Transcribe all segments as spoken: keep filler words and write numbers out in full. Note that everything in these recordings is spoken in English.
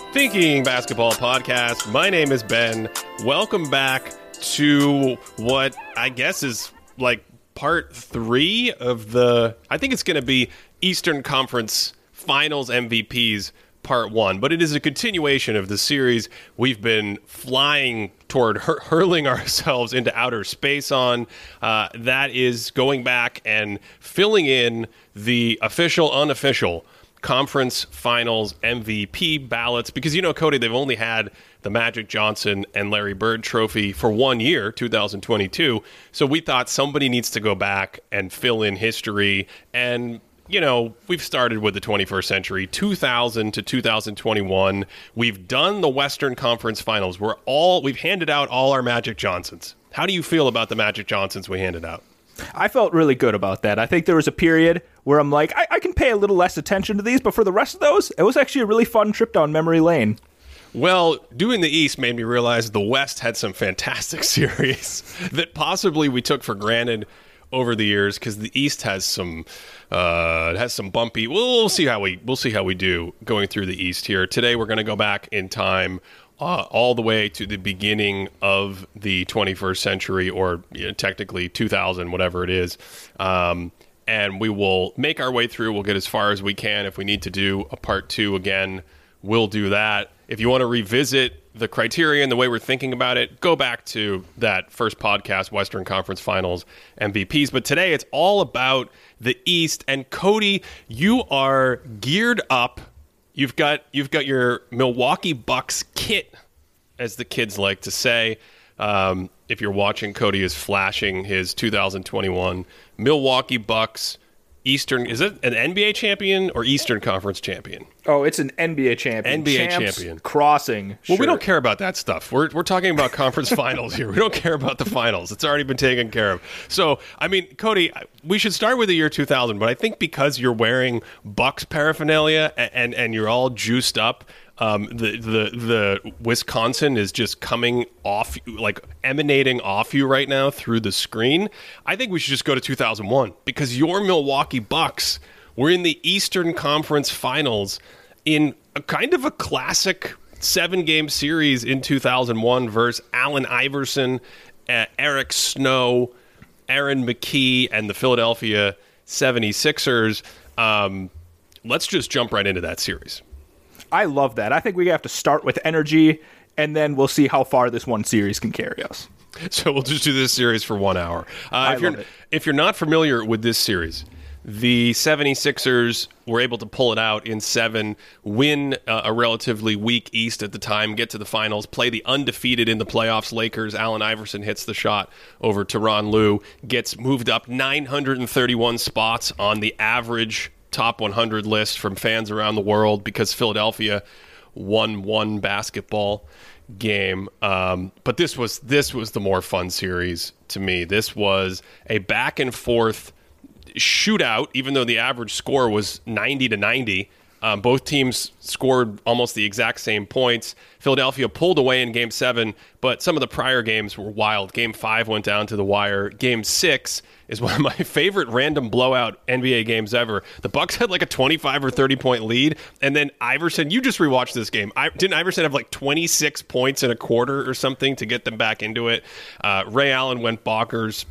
Thinking Basketball Podcast. My name is Ben. Welcome back to what I guess is like part three of the, I think it's going to be Eastern Conference Finals M V Ps part one, but it is a continuation of the series we've been flying toward, hur- hurling ourselves into outer space on. Uh, that is going back and filling in the official, unofficial Conference Finals M V P ballots, because, you know, Cody, they've only had the Magic Johnson and Larry Bird trophy for one year, two thousand twenty-two. So we thought somebody needs to go back and fill in history. And, you know, we've started with the twenty-first century, two thousand to two thousand twenty-one. We've done the Western Conference Finals. We're all, we've handed out all our Magic Johnsons. How do you feel about the Magic Johnsons we handed out? I felt really good about that. I think there was a period where I'm like, I, I can pay a little less attention to these, but for the rest of those, it was actually a really fun trip down memory lane. Well, doing the East made me realize the West had some fantastic series that possibly we took for granted over the years, because the East has some uh, has some bumpy. We'll, we'll see how we we'll see how we do going through the East here. Today, we're going to go back in time. Uh, all the way to the beginning of the twenty-first century, or you know, technically two thousand, whatever it is. Um, and we will make our way through. We'll get as far as we can. If we need to do a part two again, we'll do that. If you want to revisit the criteria and the way we're thinking about it, go back to that first podcast, Western Conference Finals M V Ps. But today, it's all about the East. And Cody, you are geared up. You've got you've got your Milwaukee Bucks kit, as the kids like to say. Um, if you're watching, Cody is flashing his two thousand twenty-one Milwaukee Bucks Eastern. Is it an N B A champion or Eastern Conference champion? Oh, it's an N B A champion. N B A Champs champion. Crossing. Well, shirt. we don't care about that stuff. We're we're talking about conference finals here. We don't care about the finals. It's already been taken care of. So, I mean, Cody, we should start with the year two thousand, but I think because you're wearing Bucks paraphernalia and and, and you're all juiced up, um, the, the the Wisconsin is just coming off, like emanating off you right now through the screen. I think we should just go to two thousand one, because your Milwaukee Bucks were in the Eastern Conference Finals in a kind of a classic seven-game series in two thousand one versus Allen Iverson, uh, Eric Snow, Aaron McKie, and the Philadelphia seventy-sixers. Um, let's just jump right into that series. I love that. I think we have to start with energy, and then we'll see how far this one series can carry us. So we'll just do this series for one hour. Uh, I if you're love it. if you're not familiar with this series, the seventy-sixers were able to pull it out in seven, win uh, a relatively weak East at the time, get to the finals, play the undefeated in the playoffs Lakers. Allen Iverson hits the shot over Tyronn Lue, gets moved up nine hundred thirty-one spots on the average top one hundred list from fans around the world, because Philadelphia won one basketball game. Um, but this was this was the more fun series to me. This was a back and forth shootout, even though the average score was ninety to ninety. Um, both teams scored almost the exact same points. Philadelphia pulled away in Game seven, but some of the prior games were wild. Game five went down to the wire. Game six is one of my favorite random blowout N B A games ever. The Bucks had like a twenty-five or thirty point lead, and then Iverson, you just rewatched this game. I, didn't Iverson have like twenty-six points in a quarter or something to get them back into it? Uh, Ray Allen went bonkers.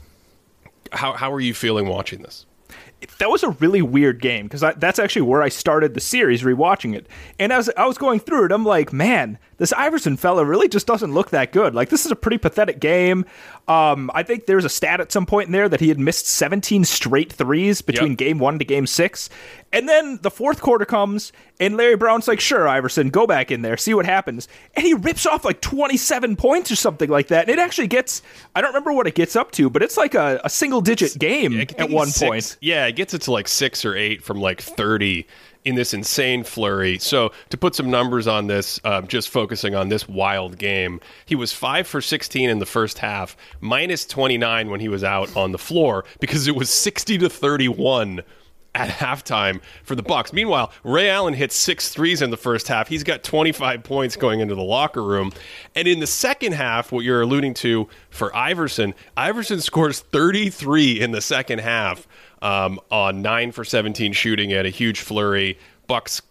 How, how are you feeling watching this? That was a really weird game, because that's actually where I started the series, rewatching it. And as I was going through it, I'm like, man, this Iverson fella really just doesn't look that good. Like, this is a pretty pathetic game. Um, I think there's a stat at some point in there that he had missed seventeen straight threes between yep. game one to game six. And then the fourth quarter comes, and Larry Brown's like, sure, Iverson, go back in there, see what happens. And he rips off like twenty-seven points or something like that. And it actually gets, I don't remember what it gets up to, but it's like a, a single-digit game yeah, at one six, point. Yeah, it gets it to like six or eight from like thirty in this insane flurry. So to put some numbers on this, uh, just focusing on this wild game, he was five for sixteen in the first half, minus twenty-nine when he was out on the floor, because it was sixty to thirty-one at halftime for the Bucks. Meanwhile, Ray Allen hit six threes in the first half. He's got twenty-five points going into the locker room. And in the second half, what you're alluding to for Iverson, Iverson scores thirty-three in the second half um, on nine for seventeen shooting at a huge flurry. Bucks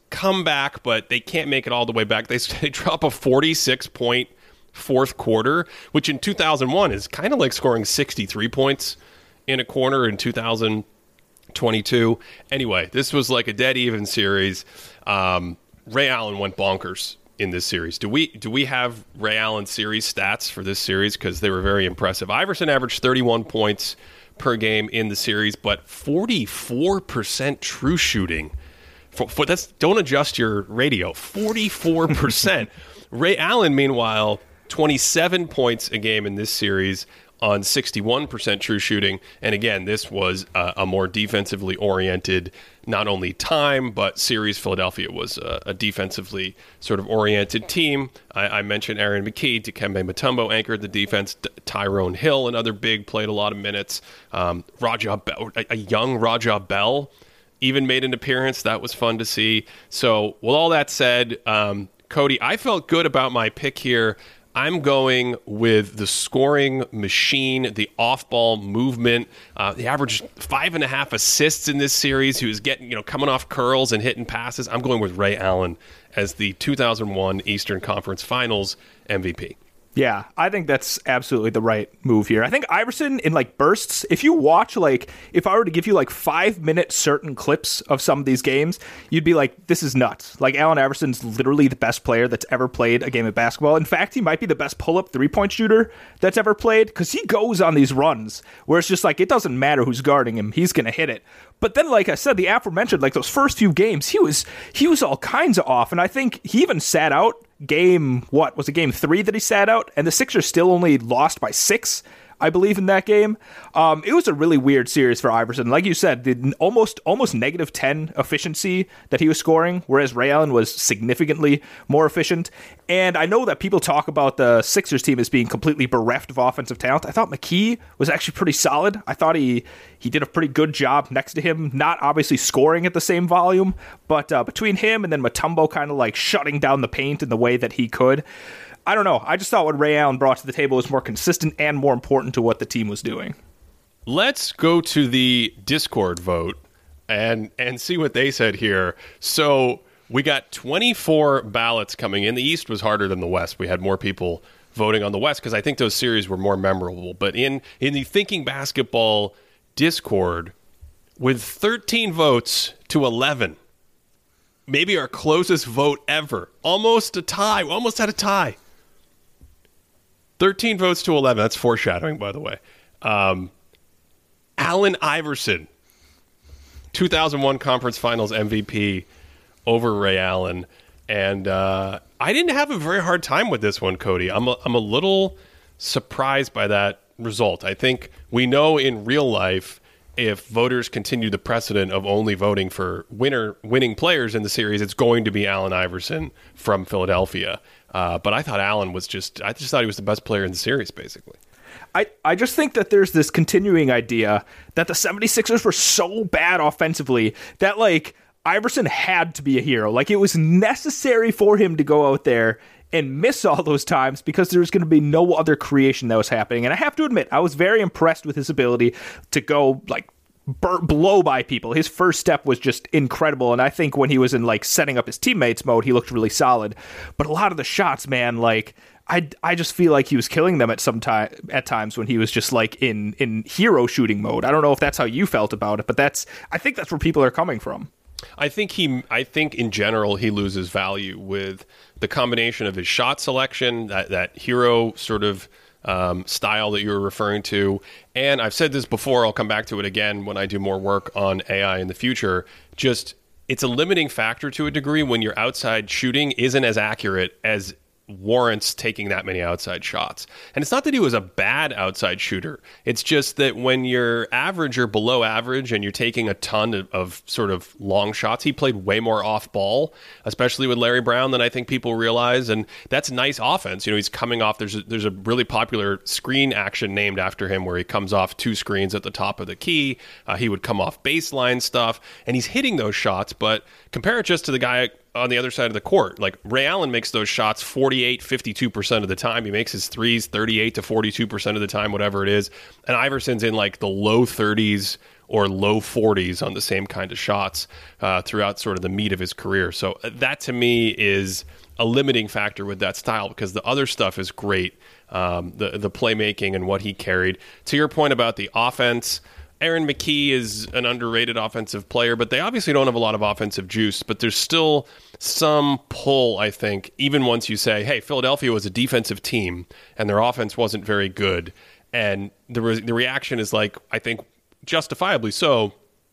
come back, but they can't make it all the way back. They, they drop a forty-six point fourth quarter, which in two thousand one is kind of like scoring sixty-three points in a quarter in two thousand twenty-two. Anyway, this was like a dead even series. Um, Ray Allen went bonkers in this series. Do we do we have Ray Allen series stats for this series? Because they were very impressive. Iverson averaged thirty-one points per game in the series, but forty-four percent true shooting. For, for that's don't adjust your radio. forty-four percent. Ray Allen, meanwhile, twenty-seven points a game in this series on sixty-one percent true shooting. And again, this was a, a more defensively oriented, not only time, but series. Philadelphia was a, a defensively sort of oriented team. I, I mentioned Aaron McKee. Dikembe Mutombo anchored the defense. D- Tyrone Hill, another big, played a lot of minutes. Um, Raja Bell, a, a young Raja Bell even made an appearance. That was fun to see. So with all that said, um, Cody, I felt good about my pick here. I'm going with the scoring machine, the off-ball movement. Uh, he averaged five and a half assists in this series. He was getting, you know, coming off curls and hitting passes. I'm going with Ray Allen as the two thousand one Eastern Conference Finals M V P. Yeah, I think that's absolutely the right move here. I think Iverson in like bursts, if you watch, like, if I were to give you like five minute certain clips of some of these games, you'd be like, this is nuts. Like, Allen Iverson's literally the best player that's ever played a game of basketball. In fact, he might be the best pull-up three-point shooter that's ever played, because he goes on these runs where it's just like, it doesn't matter who's guarding him, he's going to hit it. But then, like I said, the aforementioned, like those first few games, he was he was all kinds of off, and I think he even sat out game, what, was it game three that he sat out? And the Sixers still only lost by six, I believe, in that game. Um, it was a really weird series for Iverson. Like you said, the almost almost negative ten efficiency that he was scoring, whereas Ray Allen was significantly more efficient. And I know that people talk about the Sixers team as being completely bereft of offensive talent. I thought McKee was actually pretty solid. I thought he he did a pretty good job next to him, not obviously scoring at the same volume, but uh, between him and then Mutombo kind of like shutting down the paint in the way that he could. I don't know. I just thought what Ray Allen brought to the table was more consistent and more important to what the team was doing. Let's go to the Discord vote and and see what they said here. So we got twenty-four ballots coming in. The East was harder than the West. We had more people voting on the West because I think those series were more memorable. But in, in the Thinking Basketball Discord, with thirteen votes to eleven, maybe our closest vote ever, almost a tie. We almost had a tie. thirteen votes to eleven. That's foreshadowing, by the way. Um, Allen Iverson, two thousand one Conference Finals M V P over Ray Allen. And uh, I didn't have a very hard time with this one, Cody. I'm a, I'm a little surprised by that result. I think we know in real life, if voters continue the precedent of only voting for winner winning players in the series, it's going to be Allen Iverson from Philadelphia. Uh, but I thought Allen was just, I just thought he was the best player in the series, basically. I, I just think that there's this continuing idea that the 76ers were so bad offensively that, like, Iverson had to be a hero. Like, it was necessary for him to go out there and miss all those times because there was going to be no other creation that was happening. And I have to admit, I was very impressed with his ability to go, like, bur- blow by people. His first step was just incredible. And I think when he was in, like, setting up his teammates mode, he looked really solid. But a lot of the shots, man, like, I, I just feel like he was killing them at some time at times when he was just like in, in hero shooting mode. I don't know if that's how you felt about it, but that's I think that's where people are coming from. I think he I think in general he loses value with the combination of his shot selection, that, that hero sort of um, style that you were referring to. And I've said this before, I'll come back to it again when I do more work on A I in the future. Just it's a limiting factor to a degree when your outside shooting isn't as accurate as warrants taking that many outside shots. And it's not that he was a bad outside shooter. It's just that when you're average or below average and you're taking a ton of, of sort of long shots, he played way more off ball, especially with Larry Brown, than I think people realize. And that's nice offense. You know, he's coming off, there's a, there's a really popular screen action named after him where he comes off two screens at the top of the key. Uh, he would come off baseline stuff and he's hitting those shots, but compare it just to the guy on the other side of the court. Like Ray Allen makes those shots forty-eight, fifty-two percent of the time. He makes his threes thirty-eight to forty-two percent of the time, whatever it is. And Iverson's in like the low thirties or low forties on the same kind of shots uh, throughout sort of the meat of his career. So that to me is a limiting factor with that style, because the other stuff is great. Um, the, the playmaking and what he carried. To your point about the offense, Aaron McKie is an underrated offensive player, but they obviously don't have a lot of offensive juice. But there's still some pull, I think, even once you say, hey, Philadelphia was a defensive team and their offense wasn't very good. And the, re- the reaction is like, I think justifiably so,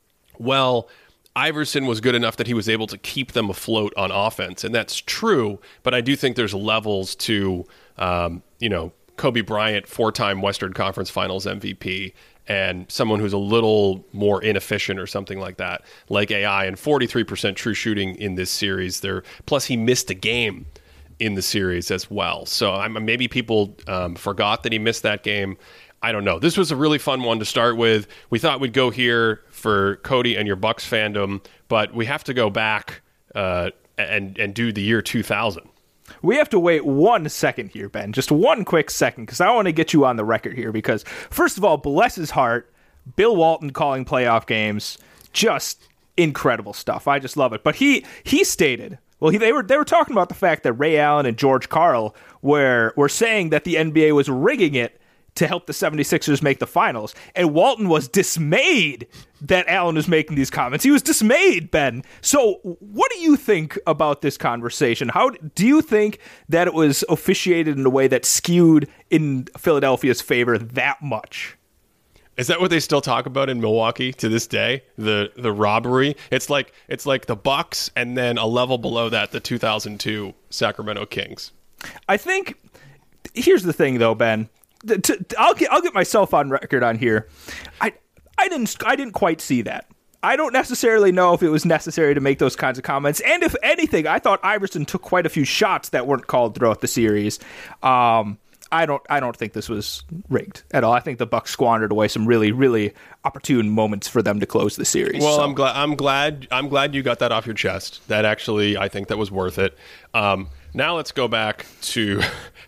well, Iverson was good enough that he was able to keep them afloat on offense. And that's true, but I do think there's levels to, um, you know, Kobe Bryant, four-time Western Conference Finals M V P, and someone who's a little more inefficient or something like that, like A I, and forty-three percent true shooting in this series. There, plus he missed a game in the series as well. So I'm, maybe people um, forgot that he missed that game. I don't know. This was a really fun one to start with. We thought we'd go here for Cody and your Bucks fandom, but we have to go back uh, and and do the year two thousand. We have to wait one second here, Ben. Just one quick second, because I want to get you on the record here. Because, first of all, bless his heart, Bill Walton calling playoff games, just incredible stuff. I just love it. But he he stated, well, he, they were they were talking about the fact that Ray Allen and George Karl were were saying that the N B A was rigging it to help the seventy-sixers make the finals. And Walton was dismayed that Allen was making these comments. He was dismayed, Ben. So what do you think about this conversation? How do you think that it was officiated in a way that skewed in Philadelphia's favor that much? Is that what they still talk about in Milwaukee to this day? The the robbery? It's like it's like the Bucks, and then a level below that, the two thousand two Sacramento Kings. I think, here's the thing though, Ben. To, to, I'll get I'll get myself on record on here. I I didn't I didn't quite see that. I don't necessarily know if it was necessary to make those kinds of comments. And if anything, I thought Iverson took quite a few shots that weren't called throughout the series. Um, I don't I don't think this was rigged at all. I think the Bucks squandered away some really really opportune moments for them to close the series. Well, so. I'm glad I'm glad I'm glad you got that off your chest. That actually, I think that was worth it. Um, now let's go back to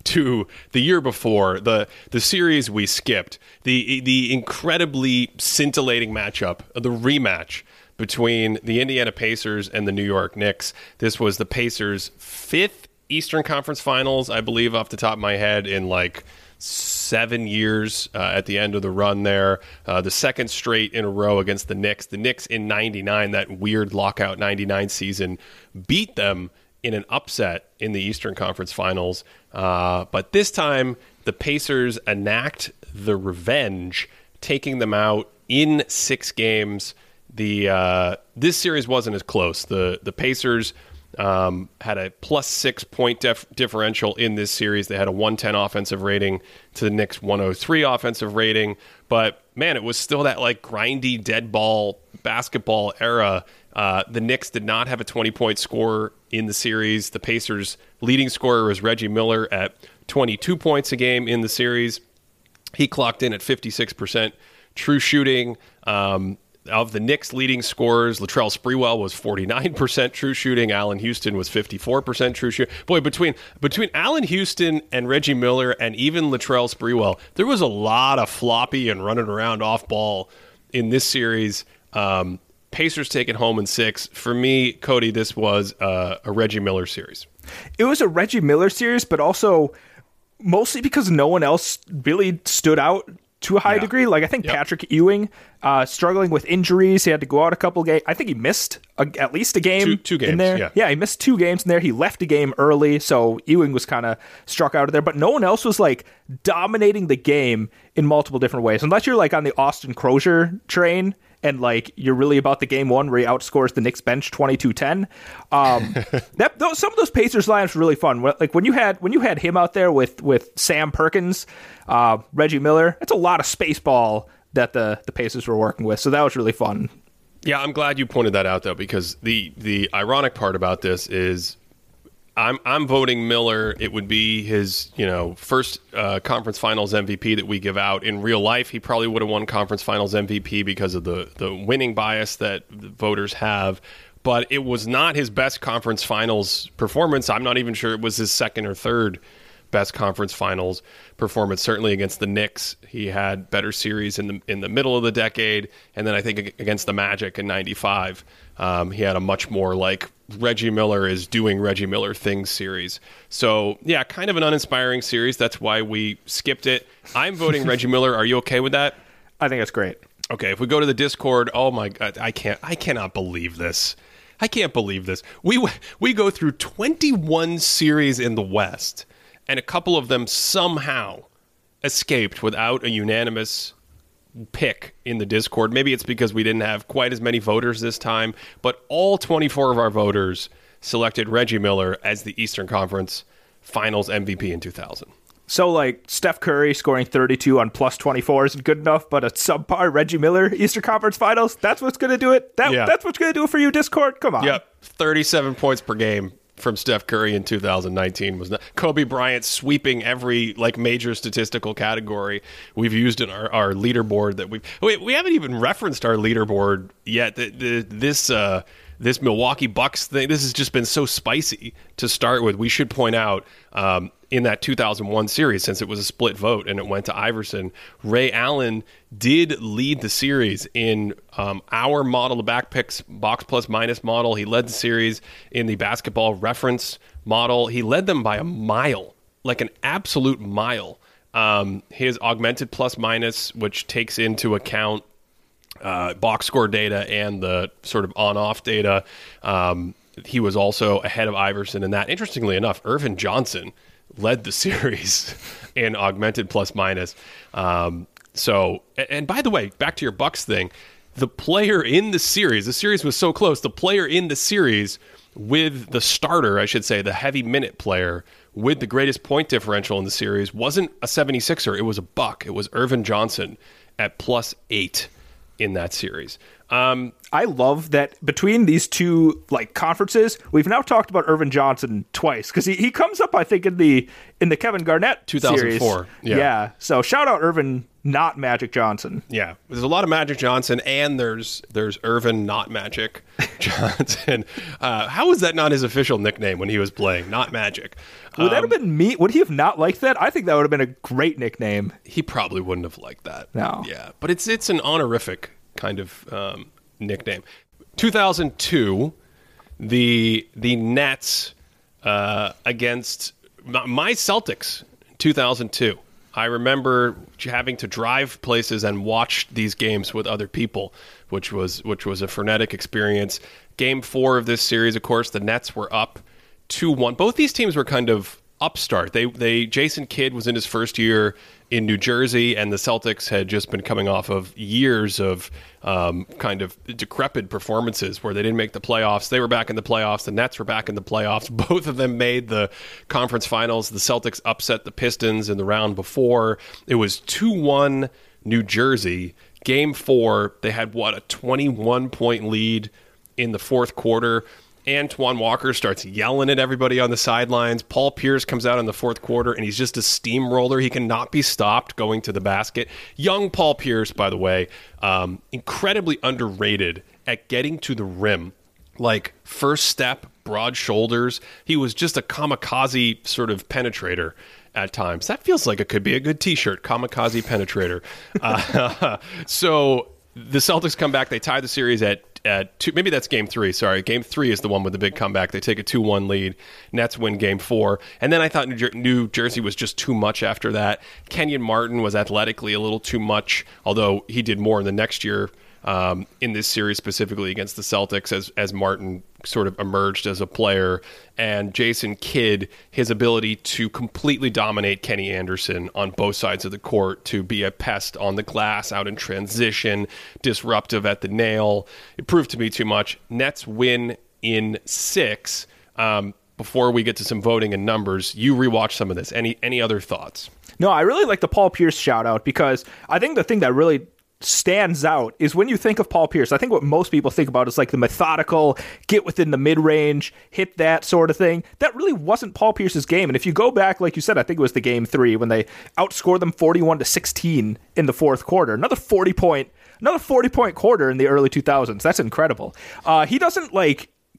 to the year before, the the series we skipped, the the incredibly scintillating matchup, the rematch between the Indiana Pacers and the New York Knicks. This was the Pacers' fifth Eastern Conference Finals, I believe, off the top of my head, in like seven years uh, at the end of the run there. Uh, the second straight in a row against the Knicks. The Knicks in ninety-nine, that weird lockout ninety-nine season, beat them in an upset in the Eastern Conference Finals. Uh, but this time, the Pacers enact the revenge, taking them out in six games. The uh, this series wasn't as close. The the Pacers um, had a plus six point def- differential in this series. They had a one ten offensive rating to the Knicks' one oh three offensive rating. But man, it was still that like grindy dead ball basketball era. Uh, the Knicks did not have a twenty-point scorer in the series. The Pacers' leading scorer was Reggie Miller at twenty-two points a game in the series. He clocked in at fifty-six percent true shooting. Um, of the Knicks' leading scorers, Latrell Sprewell was forty-nine percent true shooting. Allen Houston was fifty-four percent true shooting. Boy, between between Allen Houston and Reggie Miller and even Latrell Sprewell, there was a lot of floppy and running around off ball in this series. Um, Pacers take it home in six. For me, Cody, this was uh, a Reggie Miller series. It was a Reggie Miller series, but also mostly because no one else really stood out to a high yeah. degree. Like, I think yep. Patrick Ewing, uh, struggling with injuries. He had to go out a couple games. I think he missed a, at least a game two, two games, in there. Yeah. yeah, he missed two games in there. He left a game early, so Ewing was kind of struck out of there. But no one else was, like, dominating the game in multiple different ways. Unless you're, like, on the Austin Crozier train, and like you're really about the game one where he outscores the Knicks bench twenty-two ten. Um, that those, some of those Pacers lineups were really fun. Like when you had when you had him out there with with Sam Perkins, uh, Reggie Miller. That's a lot of space ball that the the Pacers were working with. So that was really fun. Yeah, I'm glad you pointed that out though, because the the ironic part about this is I'm I'm voting Miller. It would be his, you know, first uh, conference finals M V P that we give out. In real life, he probably would have won conference finals M V P because of the, the winning bias that the voters have. but it was not his best conference finals performance. I'm not even sure it was his second or third best conference finals performance. Certainly against the Knicks, he had better series in the in the middle of the decade, and then I think against the Magic in ninety-five, um, he had a much more like Reggie Miller is doing Reggie Miller things series. So yeah, kind of an uninspiring series. That's why we skipped it. I'm voting Reggie Miller. Are you okay with that? I think that's great. Okay, if we go to the Discord, oh my God, I can't, I cannot believe this. I can't believe this. We we go through twenty-one series in the West, and a couple of them somehow escaped without a unanimous pick in the Discord. Maybe it's because we didn't have quite as many voters this time, but all twenty-four of our voters selected Reggie Miller as the Eastern Conference Finals M V P in two thousand. So, like, Steph Curry scoring thirty-two on plus twenty-four isn't good enough, but a subpar Reggie Miller Eastern Conference Finals, that's what's going to do it? That, yeah. That's what's going to do it for you, Discord? Come on. Yep, thirty-seven points per game from Steph Curry in two thousand nineteen. Was not, Kobe Bryant sweeping every, like, major statistical category we've used in our, our leaderboard. That we we we haven't even referenced our leaderboard yet. The, the, this... Uh, This Milwaukee Bucks thing, this has just been so spicy to start with. We should point out um, in that two thousand one series, since it was a split vote and it went to Iverson, Ray Allen did lead the series in um, our model, the back picks box plus minus model. He led the series in the basketball reference model. He led them by a mile, like an absolute mile. Um, his augmented plus minus, which takes into account Uh, box score data and the sort of on-off data. Um, he was also ahead of Iverson in that. Interestingly enough, Irvin Johnson led the series in augmented plus minus. Um, so, and, and by the way, back to your Bucks thing, the player in the series, the series was so close, the player in the series with the starter, I should say, the heavy minute player with the greatest point differential in the series wasn't a seventy-sixer, it was a Buck. It was Irvin Johnson at plus eight in that series. Um, I love that between these two like conferences, we've now talked about Irvin Johnson twice because he, he comes up, I think, in the in the Kevin Garnett two thousand four series. Yeah. yeah. So shout out Irvin, not Magic Johnson. Yeah. There's a lot of Magic Johnson, and there's there's Irvin, not Magic Johnson. Uh, how was that not his official nickname when he was playing? Not Magic. Would um, that have been me? Would he have not liked that? I think that would have been a great nickname. He probably wouldn't have liked that. No. Yeah. But it's it's an honorific kind of um, nickname. two thousand two, the the Nets uh, against my Celtics. two thousand two. I remember having to drive places and watch these games with other people, which was which was a frenetic experience. Game four of this series, of course, the Nets were up two one. Both these teams were kind of upstart. They they Jason Kidd was in his first year in New Jersey, and the Celtics had just been coming off of years of um, kind of decrepit performances where they didn't make the playoffs. They were back in the playoffs. The Nets were back in the playoffs. Both of them made the conference finals. The Celtics upset the Pistons in the round before. It was two one New Jersey. Game four, they had, what, a twenty-one point lead in the fourth quarter. Antoine Walker starts yelling at everybody on the sidelines. Paul Pierce comes out in the fourth quarter, and he's just a steamroller. He cannot be stopped going to the basket. Young Paul Pierce, by the way, um, incredibly underrated at getting to the rim. Like, first step, broad shoulders. He was just a kamikaze sort of penetrator at times. That feels like it could be a good T-shirt, kamikaze penetrator. uh, so the Celtics come back. They tie the series at At two, maybe that's game three. Sorry, game three is the one with the big comeback. They take a two one lead. Nets win game four. And then I thought New, Jer- New Jersey was just too much after that. Kenyon Martin was athletically a little too much, although he did more in the next year um, in this series, specifically against the Celtics, as, as Martin sort of emerged as a player. And Jason Kidd, his ability to completely dominate Kenny Anderson on both sides of the court, to be a pest on the glass, out in transition, disruptive at the nail. It proved to be too much. Nets win in six. Um, before we get to some voting and numbers, you rewatch some of this. Any any other thoughts? No, I really like the Paul Pierce shout out because I think the thing that really stands out is when you think of Paul Pierce, I think what most people think about is like the methodical, get within the mid-range, hit that sort of thing. That really wasn't Paul Pierce's game. And if you go back, like you said, I think it was the game three when they outscored them forty-one to sixteen in the fourth quarter. Another forty point, another forty point quarter in the early two thousands. That's incredible. Uh, he doesn't like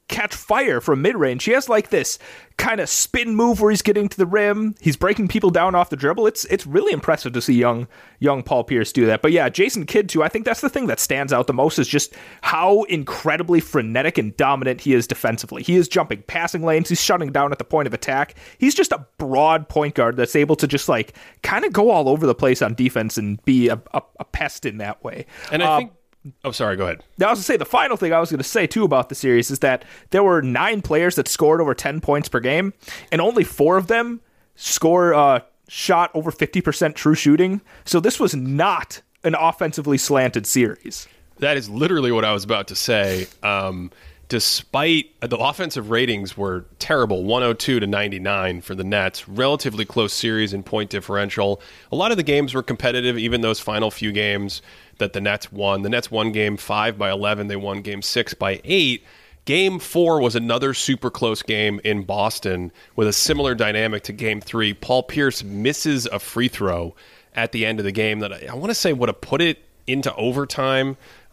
catch fire from mid-range. He has like this kind of spin move where he's getting to the rim. He's breaking people down off the dribble. It's it's really impressive to see young young Paul Pierce do that. But yeah, Jason Kidd too. I think that's the thing that stands out the most is just how incredibly frenetic and dominant he is defensively. He is jumping passing lanes. He's shutting down at the point of attack. He's just a broad point guard that's able to just like kind of go all over the place on defense and be a, a, a pest in that way. And I um, think Oh, sorry, go ahead. I was going to say, the final thing I was going to say, too, about the series is that there were nine players that scored over ten points per game, and only four of them score uh, shot over fifty percent true shooting. So this was not an offensively slanted series. That is literally what I was about to say. Um, despite the offensive ratings were terrible, one oh two to ninety-nine for the Nets, relatively close series in point differential. A lot of the games were competitive, even those final few games that the Nets won. The Nets won game five by eleven. They won game six by eight. Game four was another super close game in Boston with a similar dynamic to game three. Paul Pierce misses a free throw at the end of the game that I, I want to say would have put it into overtime.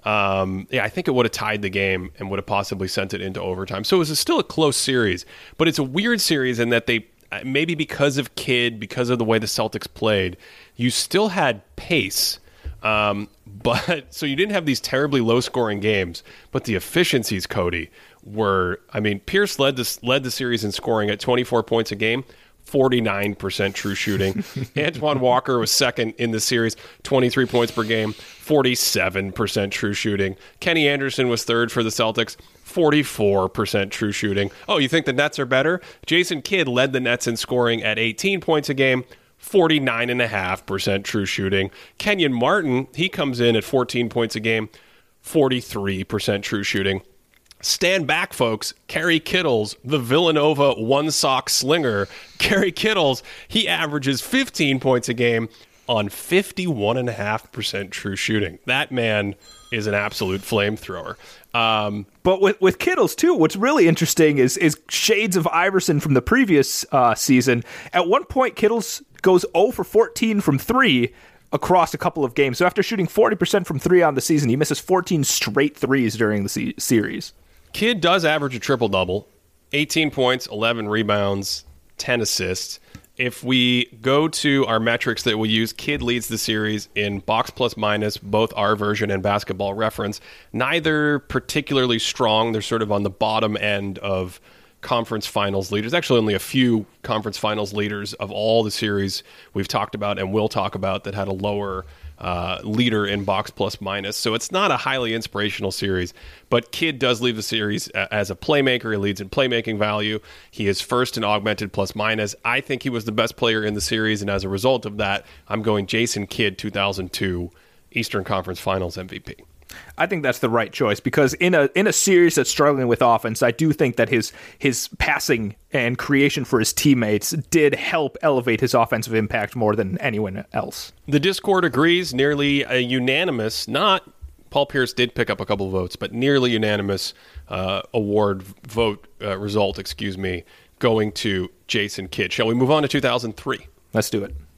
Um, yeah, I think it would have tied the game and would have possibly sent it into overtime. So it was a, still a close series, but it's a weird series in that they, maybe because of Kidd, because of the way the Celtics played, you still had pace. Um, but so you didn't have these terribly low scoring games, but the efficiencies, Cody, were, I mean, Pierce led this, led the series in scoring at twenty-four points a game, forty-nine percent true shooting. Antoine Walker was second in the series, twenty-three points per game, forty-seven percent true shooting. Kenny Anderson was third for the Celtics, forty-four percent true shooting. Oh, you think the Nets are better? Jason Kidd led the Nets in scoring at eighteen points a game, forty-nine point five percent true shooting. Kenyon Martin, he comes in at fourteen points a game, forty-three percent true shooting. Stand back, folks. Kerry Kittles, the Villanova one-sock slinger. Kerry Kittles, he averages fifteen points a game on fifty-one point five percent true shooting. That man is an absolute flamethrower. Um, but with, with Kittles, too, what's really interesting is is shades of Iverson from the previous uh, season. At one point, Kittles goes zero for fourteen from three across a couple of games. So after shooting forty percent from three on the season, he misses fourteen straight threes during the se- series. Kidd does average a triple-double, eighteen points, eleven rebounds, ten assists. If we go to our metrics that we use, Kidd leads the series in box plus minus, both our version and Basketball Reference. Neither particularly strong. They're sort of on the bottom end of conference finals leaders. Actually, only a few conference finals leaders of all the series we've talked about and will talk about that had a lower uh, leader in box plus minus. So it's not a highly inspirational series, but Kidd does leave the series as a playmaker. He leads in playmaking value. He is first in augmented plus minus. I think he was the best player in the series, and as a result of that, I'm going Jason Kidd, two thousand two Eastern Conference Finals M V P. I think that's the right choice because in a in a series that's struggling with offense, I do think that his his passing and creation for his teammates did help elevate his offensive impact more than anyone else. The Discord agrees, nearly a unanimous, not Paul Pierce did pick up a couple of votes, but nearly unanimous uh, award vote uh, result, excuse me, going to Jason Kidd. Shall we move on to two thousand three? Let's do it.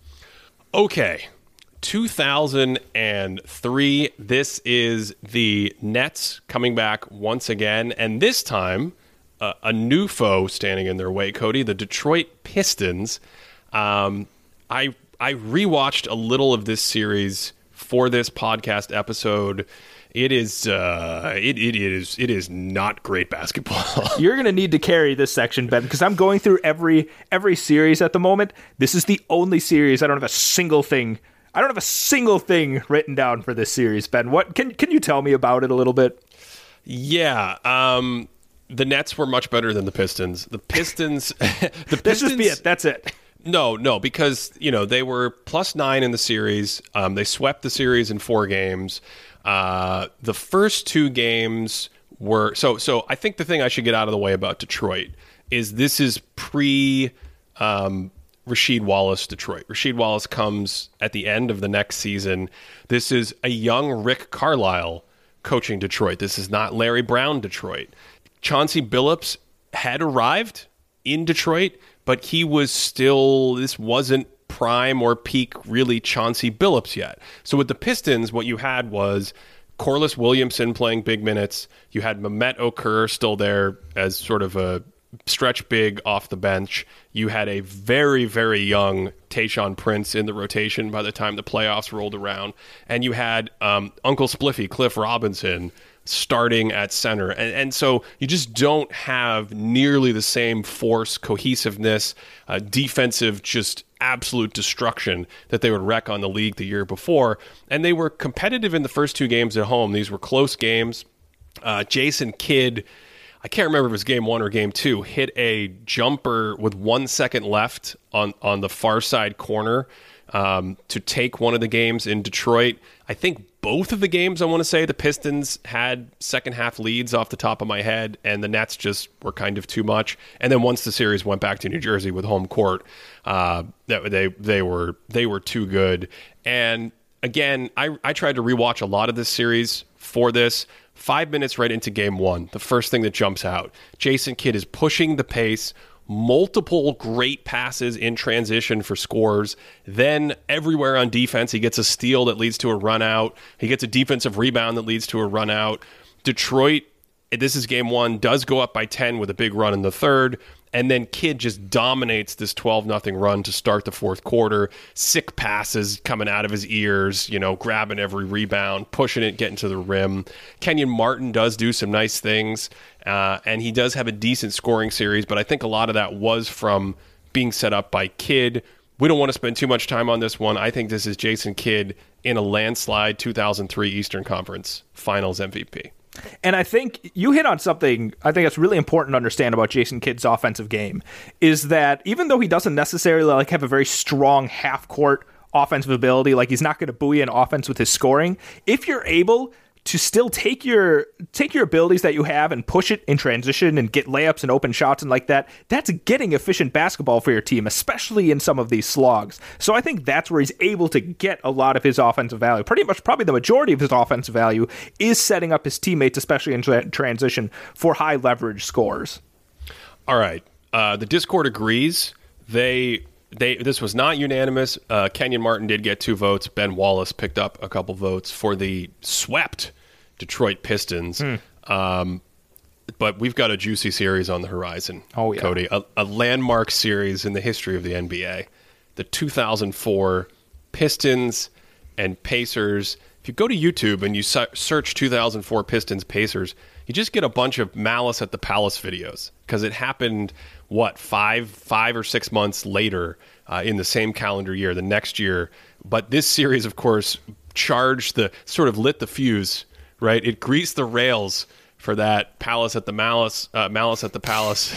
Okay. two thousand three, this is the Nets coming back once again, and this time uh, a new foe standing in their way, Cody, the Detroit Pistons. Um, I I rewatched a little of this series for this podcast episode. It is uh, it it is it is not great basketball. You're gonna need to carry this section, Ben, because I'm going through every every series at the moment. This is the only series I don't have a single thing. I don't have a single thing written down for this series, Ben. What can can you tell me about it a little bit? Yeah, um, the Nets were much better than the Pistons. The Pistons, the Pistons. Let's just be it. That's it. No, no, because you know they were plus nine in the series. Um, they swept the series in four games. Uh, the first two games were so. So I think the thing I should get out of the way about Detroit is this is pre. Um, Rasheed Wallace Detroit. Rasheed Wallace comes at the end of the next season. This is a young Rick Carlisle coaching Detroit. This is not Larry Brown Detroit. Chauncey Billups had arrived in Detroit, but he was still, this wasn't prime or peak really Chauncey Billups yet. So with the Pistons, what you had was Corliss Williamson playing big minutes. You had Mehmet Okur still there as sort of a stretch big off the bench. You had a very, very young Tayshaun Prince in the rotation by the time the playoffs rolled around. And you had um, Uncle Spliffy, Cliff Robinson, starting at center. And, and so you just don't have nearly the same force, cohesiveness, uh, defensive, just absolute destruction that they would wreck on the league the year before. And they were competitive in the first two games at home. These were close games. Uh, Jason Kidd, I can't remember if it was game one or game two, hit a jumper with one second left on, on the far side corner um, to take one of the games in Detroit. I think both of the games, I want to say, the Pistons had second half leads off the top of my head, and the Nets just were kind of too much. And then once the series went back to New Jersey with home court, uh, that they they were they were too good. And again, I, I tried to rewatch a lot of this series for this. Five minutes right into game one, the first thing that jumps out, Jason Kidd is pushing the pace, multiple great passes in transition for scores. Then everywhere on defense, he gets a steal that leads to a run out. He gets a defensive rebound that leads to a run out. Detroit, this is game one, does go up by ten with a big run in the third. And then Kidd just dominates this twelve nothing run to start the fourth quarter. Sick passes coming out of his ears, you know, grabbing every rebound, pushing it, getting to the rim. Kenyon Martin does do some nice things, uh, and he does have a decent scoring series, but I think a lot of that was from being set up by Kidd. We don't want to spend too much time on this one. I think this is Jason Kidd in a landslide two thousand three Eastern Conference Finals M V P. And I think you hit on something I think that's really important to understand about Jason Kidd's offensive game, is that even though he doesn't necessarily like have a very strong half-court offensive ability, like he's not going to buoy an offense with his scoring, if you're able to still take your take your abilities that you have and push it in transition and get layups and open shots and like that, that's getting efficient basketball for your team, especially in some of these slogs. So I think that's where he's able to get a lot of his offensive value. Pretty much probably the majority of his offensive value is setting up his teammates, especially in tra- transition, for high leverage scores. All right. Uh, the Discord agrees. They... They this was not unanimous. Uh, Kenyon Martin did get two votes. Ben Wallace picked up a couple votes for the swept Detroit Pistons. Hmm. Um, but we've got a juicy series on the horizon, oh, yeah. Cody. A, a landmark series in the history of the N B A. The two thousand four Pistons and Pacers. If you go to YouTube and you su- search two thousand four Pistons Pacers, you just get a bunch of Malice at the Palace videos because it happened, what, five five or six months later uh, in the same calendar year, the next year. But this series, of course, charged the, sort of lit the fuse, right? It greased the rails for that Palace at the Malice, uh, Malice at the Palace.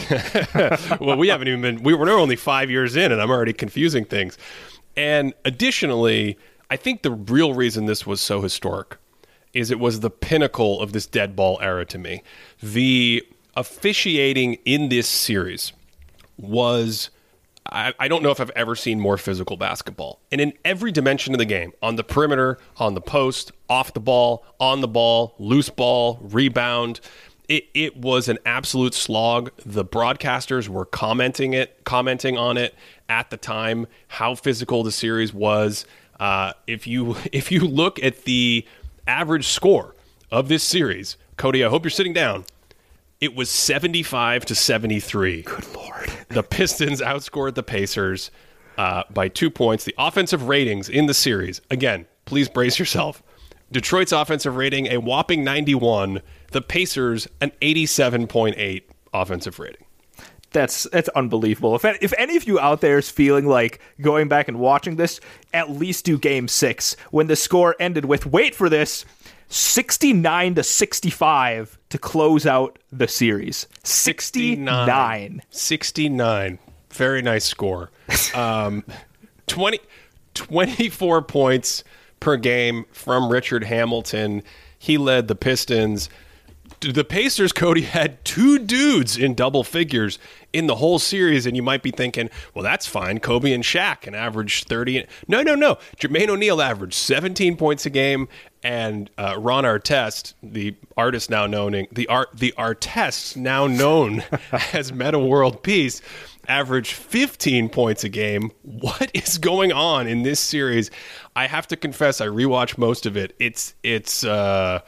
Well, we haven't even been, we were only five years in and I'm already confusing things. And additionally, I think the real reason this was so historic is it was the pinnacle of this dead ball era to me. The officiating in this series was, I, I don't know if I've ever seen more physical basketball. And in every dimension of the game, on the perimeter, on the post, off the ball, on the ball, loose ball, rebound, it, it was an absolute slog. The broadcasters were commenting it, commenting on it at the time, how physical the series was. Uh, if you if you look at the average score of this series, Cody, I hope you're sitting down. It was seventy-five to seventy-three. Good Lord. The Pistons outscored the Pacers uh, by two points. The offensive ratings in the series, again, please brace yourself. Detroit's offensive rating, a whopping ninety-one. The Pacers, an eighty-seven point eight offensive rating. That's that's unbelievable. If if any of you out there is feeling like going back and watching this, at least do Game Six when the score ended with, wait for this, sixty-nine to sixty-five to close out the series. sixty-nine. sixty-nine. Very nice score. Um, twenty, twenty-four points per game from Richard Hamilton. He led the Pistons. The Pacers, Cody, had two dudes in double figures in the whole series, and you might be thinking, well, that's fine. Kobe and Shaq can average thirty. No, no, no. Jermaine O'Neal averaged seventeen points a game, And uh, Ron Artest, the artist now known the art the Artest now known as Meta World Peace, averaged fifteen points a game. What is going on in this series? I have to confess, I rewatched most of it. It's it's uh,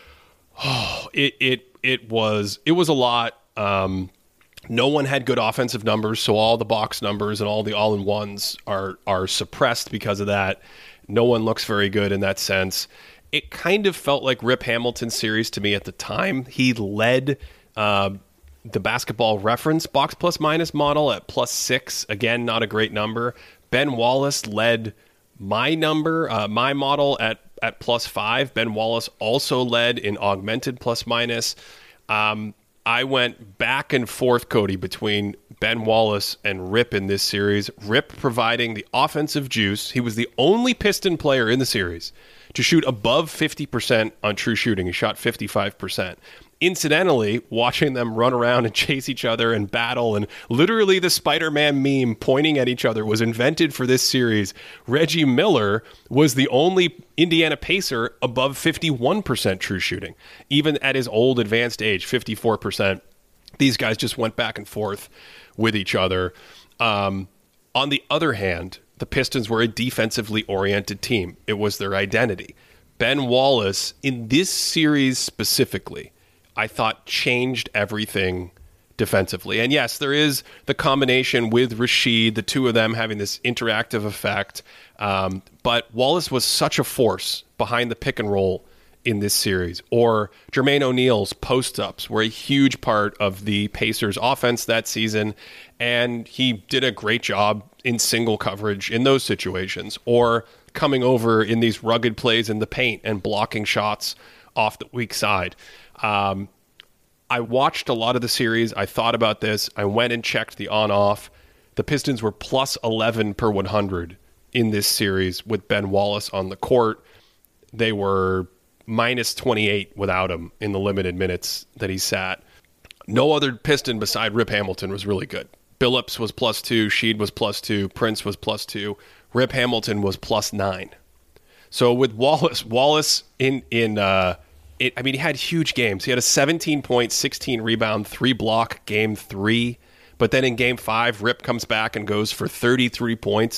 oh, it it it was it was a lot. Um, no one had good offensive numbers, so all the box numbers and all the all-in-ones are are suppressed because of that. No one looks very good in that sense. It kind of felt like Rip Hamilton's series to me at the time. He led uh, the Basketball Reference box plus minus model at plus six. Again, not a great number. Ben Wallace led my number, uh, my model at, at plus five. Ben Wallace also led in augmented plus minus. Um, I went back and forth, Cody, between Ben Wallace and Rip in this series. Rip providing the offensive juice. He was the only Piston player in the series to shoot above fifty percent on true shooting. He shot fifty-five percent. Incidentally, watching them run around and chase each other and battle, and literally the Spider-Man meme pointing at each other was invented for this series. Reggie Miller was the only Indiana Pacer above fifty-one percent true shooting. Even at his old advanced age, fifty-four percent. These guys just went back and forth with each other. Um, on the other hand, the Pistons were a defensively oriented team. It was their identity. Ben Wallace, in this series specifically, I thought changed everything defensively. And yes, there is the combination with Rasheed, the two of them having this interactive effect. Um, but Wallace was such a force behind the pick and roll in this series. Or Jermaine O'Neal's post-ups were a huge part of the Pacers' offense that season, and he did a great job in single coverage in those situations, or coming over in these rugged plays in the paint and blocking shots off the weak side. Um, I watched a lot of the series. I thought about this. I went and checked the on-off. The Pistons were plus eleven per one hundred in this series with Ben Wallace on the court. They were minus twenty-eight without him in the limited minutes that he sat. No other Piston beside Rip Hamilton was really good. Billups was plus two, Sheed was plus two, Prince was plus two, Rip Hamilton was plus nine. So with Wallace, Wallace in in uh, it, I mean, he had huge games. He had a seventeen point, sixteen rebound, three block game three. But then in game five, Rip comes back and goes for thirty-three points.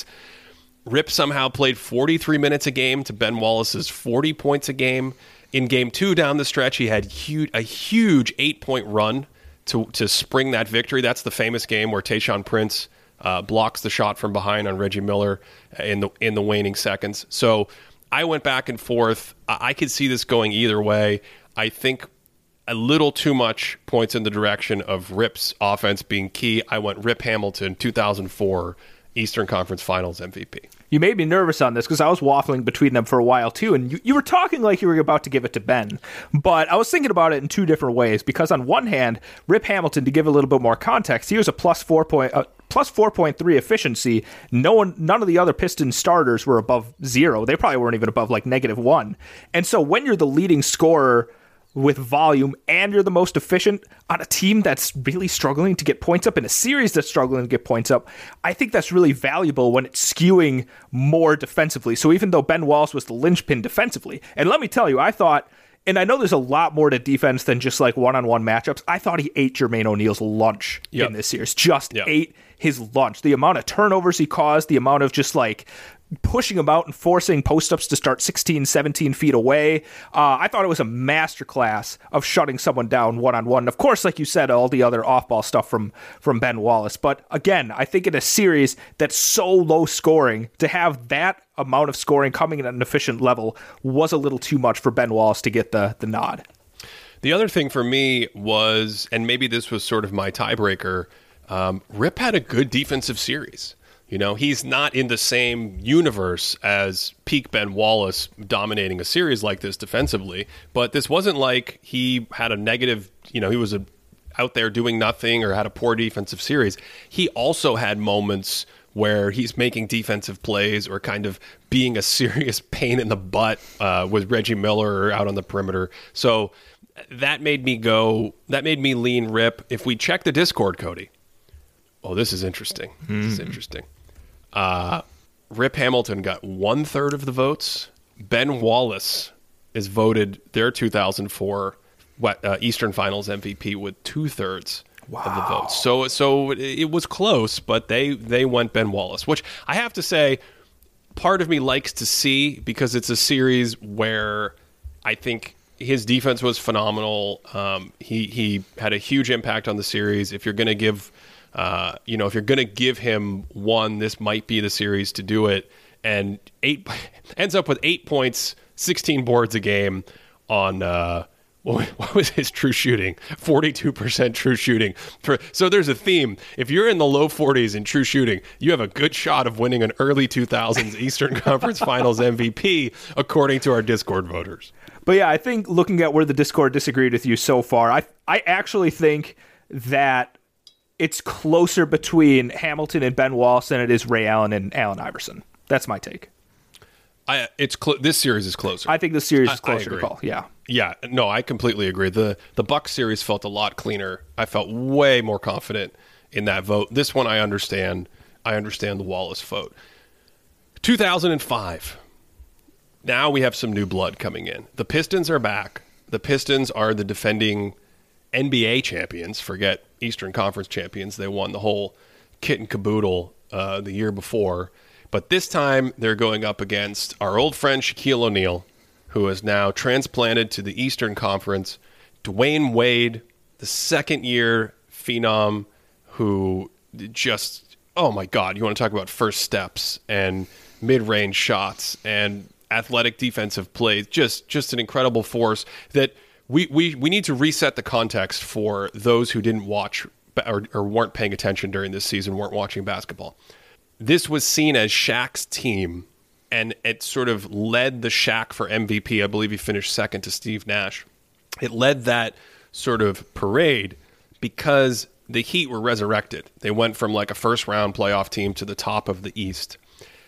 Rip somehow played forty-three minutes a game to Ben Wallace's forty points a game. In game two down the stretch, he had huge, a huge eight-point run to to spring that victory. That's the famous game where Tayshaun Prince uh, blocks the shot from behind on Reggie Miller in the in the waning seconds. So I went back and forth. I, I could see this going either way. I think a little too much points in the direction of Rip's offense being key. I went Rip Hamilton, two thousand four Eastern Conference Finals M V P. You made me nervous on this because I was waffling between them for a while too, and you, you were talking like you were about to give it to Ben, but I was thinking about it in two different ways, because on one hand, Rip Hamilton, to give a little bit more context, he was a plus four point uh, plus four point three efficiency. No one, none of the other Pistons starters were above zero. They probably weren't even above like negative one. And so when you're the leading scorer with volume and you're the most efficient on a team that's really struggling to get points up, in a series that's struggling to get points up, I think that's really valuable when it's skewing more defensively. So even though Ben Wallace was the linchpin defensively, and let me tell you, I thought, and I know there's a lot more to defense than just like one-on-one matchups, I thought he ate Jermaine O'Neal's lunch yep. in this series. Just yep. ate his lunch. The amount of turnovers he caused, the amount of just like pushing him out and forcing post-ups to start sixteen, seventeen feet away. Uh, I thought it was a masterclass of shutting someone down one-on-one. Of course, like you said, all the other off-ball stuff from, from Ben Wallace. But again, I think in a series that's so low scoring, to have that amount of scoring coming at an efficient level was a little too much for Ben Wallace to get the, the nod. The other thing for me was, and maybe this was sort of my tiebreaker, um, Rip had a good defensive series. You know, he's not in the same universe as peak Ben Wallace dominating a series like this defensively, but this wasn't like he had a negative, you know, he was a, out there doing nothing or had a poor defensive series. He also had moments where he's making defensive plays or kind of being a serious pain in the butt uh, with Reggie Miller or out on the perimeter. So that made me go, that made me lean Rip. If we check the Discord, Cody, oh, this is interesting. Mm-hmm. This is interesting. Uh, Rip Hamilton got one third of the votes. Ben Wallace is voted their two thousand four uh, Eastern Finals M V P with two-thirds wow. of the votes. So so it was close, but they, they went Ben Wallace, which I have to say, part of me likes to see because it's a series where I think his defense was phenomenal. Um, he he had a huge impact on the series. If you're going to give, uh, you know, if you're going to give him one, this might be the series to do it. And eight ends up with eight points, sixteen boards a game on. Uh, what was his true shooting? forty-two percent true shooting. For, so there's a theme. If you're in the low forties in true shooting, you have a good shot of winning an early two thousands Eastern Conference Finals M V P, according to our Discord voters. But yeah, I think looking at where the Discord disagreed with you so far, I I actually think that it's closer between Hamilton and Ben Wallace than it is Ray Allen and Allen Iverson. That's my take. I, it's cl- this series is closer. I think this series is closer to call. Yeah, yeah. No, I completely agree. the The Bucks series felt a lot cleaner. I felt way more confident in that vote. This one, I understand. I understand the Wallace vote. two thousand five. Now we have some new blood coming in. The Pistons are back. The Pistons are the defending N B A champions. Forget Eastern Conference champions. They won the whole kit and caboodle uh, the year before. But this time, they're going up against our old friend Shaquille O'Neal, who is now transplanted to the Eastern Conference. Dwayne Wade, the second-year phenom, who just, oh my God, you want to talk about first steps and mid-range shots and athletic defensive plays. Just, just an incredible force that we, we, we need to reset the context for those who didn't watch or, or weren't paying attention during this season, weren't watching basketball. This was seen as Shaq's team, and it sort of led the Shaq for M V P. I believe he finished second to Steve Nash. It led that sort of parade because the Heat were resurrected. They went from like a first-round playoff team to the top of the East.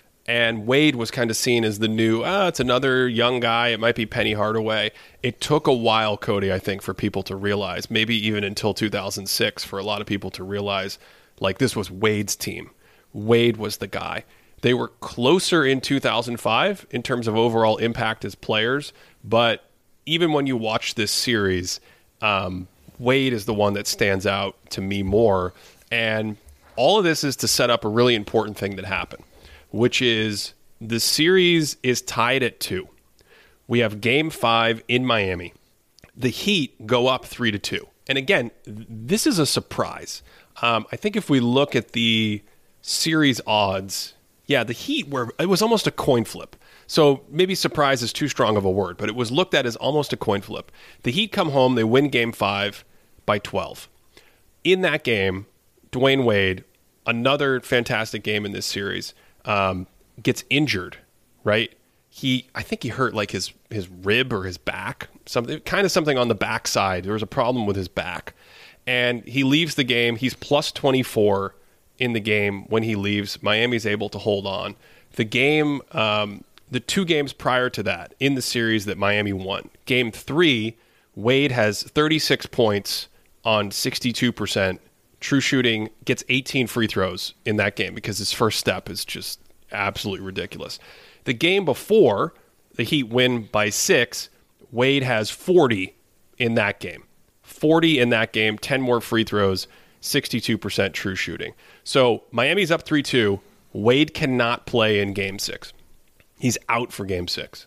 And Wade was kind of seen as the new, ah, it's another young guy. It might be Penny Hardaway. It took a while, Cody, I think, for people to realize, maybe even until two thousand six, for a lot of people to realize, like, this was Wade's team. Wade was the guy. They were closer in two thousand five in terms of overall impact as players, but even when you watch this series, um, Wade is the one that stands out to me more. And all of this is to set up a really important thing that happened, which is the series is tied at two. We have game five in Miami. The Heat go up three to two. And again, this is a surprise. Um, I think if we look at the series odds, yeah, the Heat were, it was almost a coin flip. So maybe surprise is too strong of a word, but it was looked at as almost a coin flip. The Heat come home, they win game five by twelve. In that game, Dwayne Wade, another fantastic game in this series, um, gets injured, right? He, I think he hurt like his, his rib or his back, something, kind of something on the backside. There was a problem with his back. And he leaves the game. He's plus twenty-four in the game when he leaves. Miami's able to hold on. The game, um, the two games prior to that in the series that Miami won, game three, Wade has thirty-six points on sixty-two percent true shooting, gets eighteen free throws in that game because his first step is just absolutely ridiculous. The game before, the Heat win by six, Wade has forty in that game. forty in that game, ten more free throws, sixty-two percent true shooting. So Miami's up three two. Wade cannot play in game six. He's out for game six.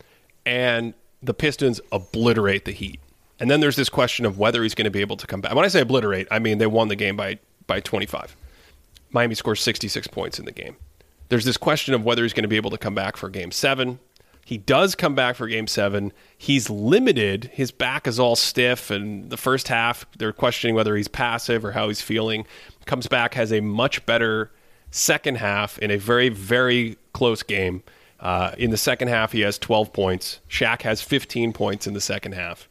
And the Pistons obliterate the Heat. And then there's this question of whether he's going to be able to come back. When I say obliterate, I mean they won the game by, by twenty-five. Miami scores sixty-six points in the game. There's this question of whether he's going to be able to come back for game seven. He does come back for game seven. He's limited. His back is all stiff, and the first half, they're questioning whether he's passive or how he's feeling. Comes back, has a much better second half in a very, very close game. Uh, in the second half, he has twelve points. Shaq has fifteen points in the second half.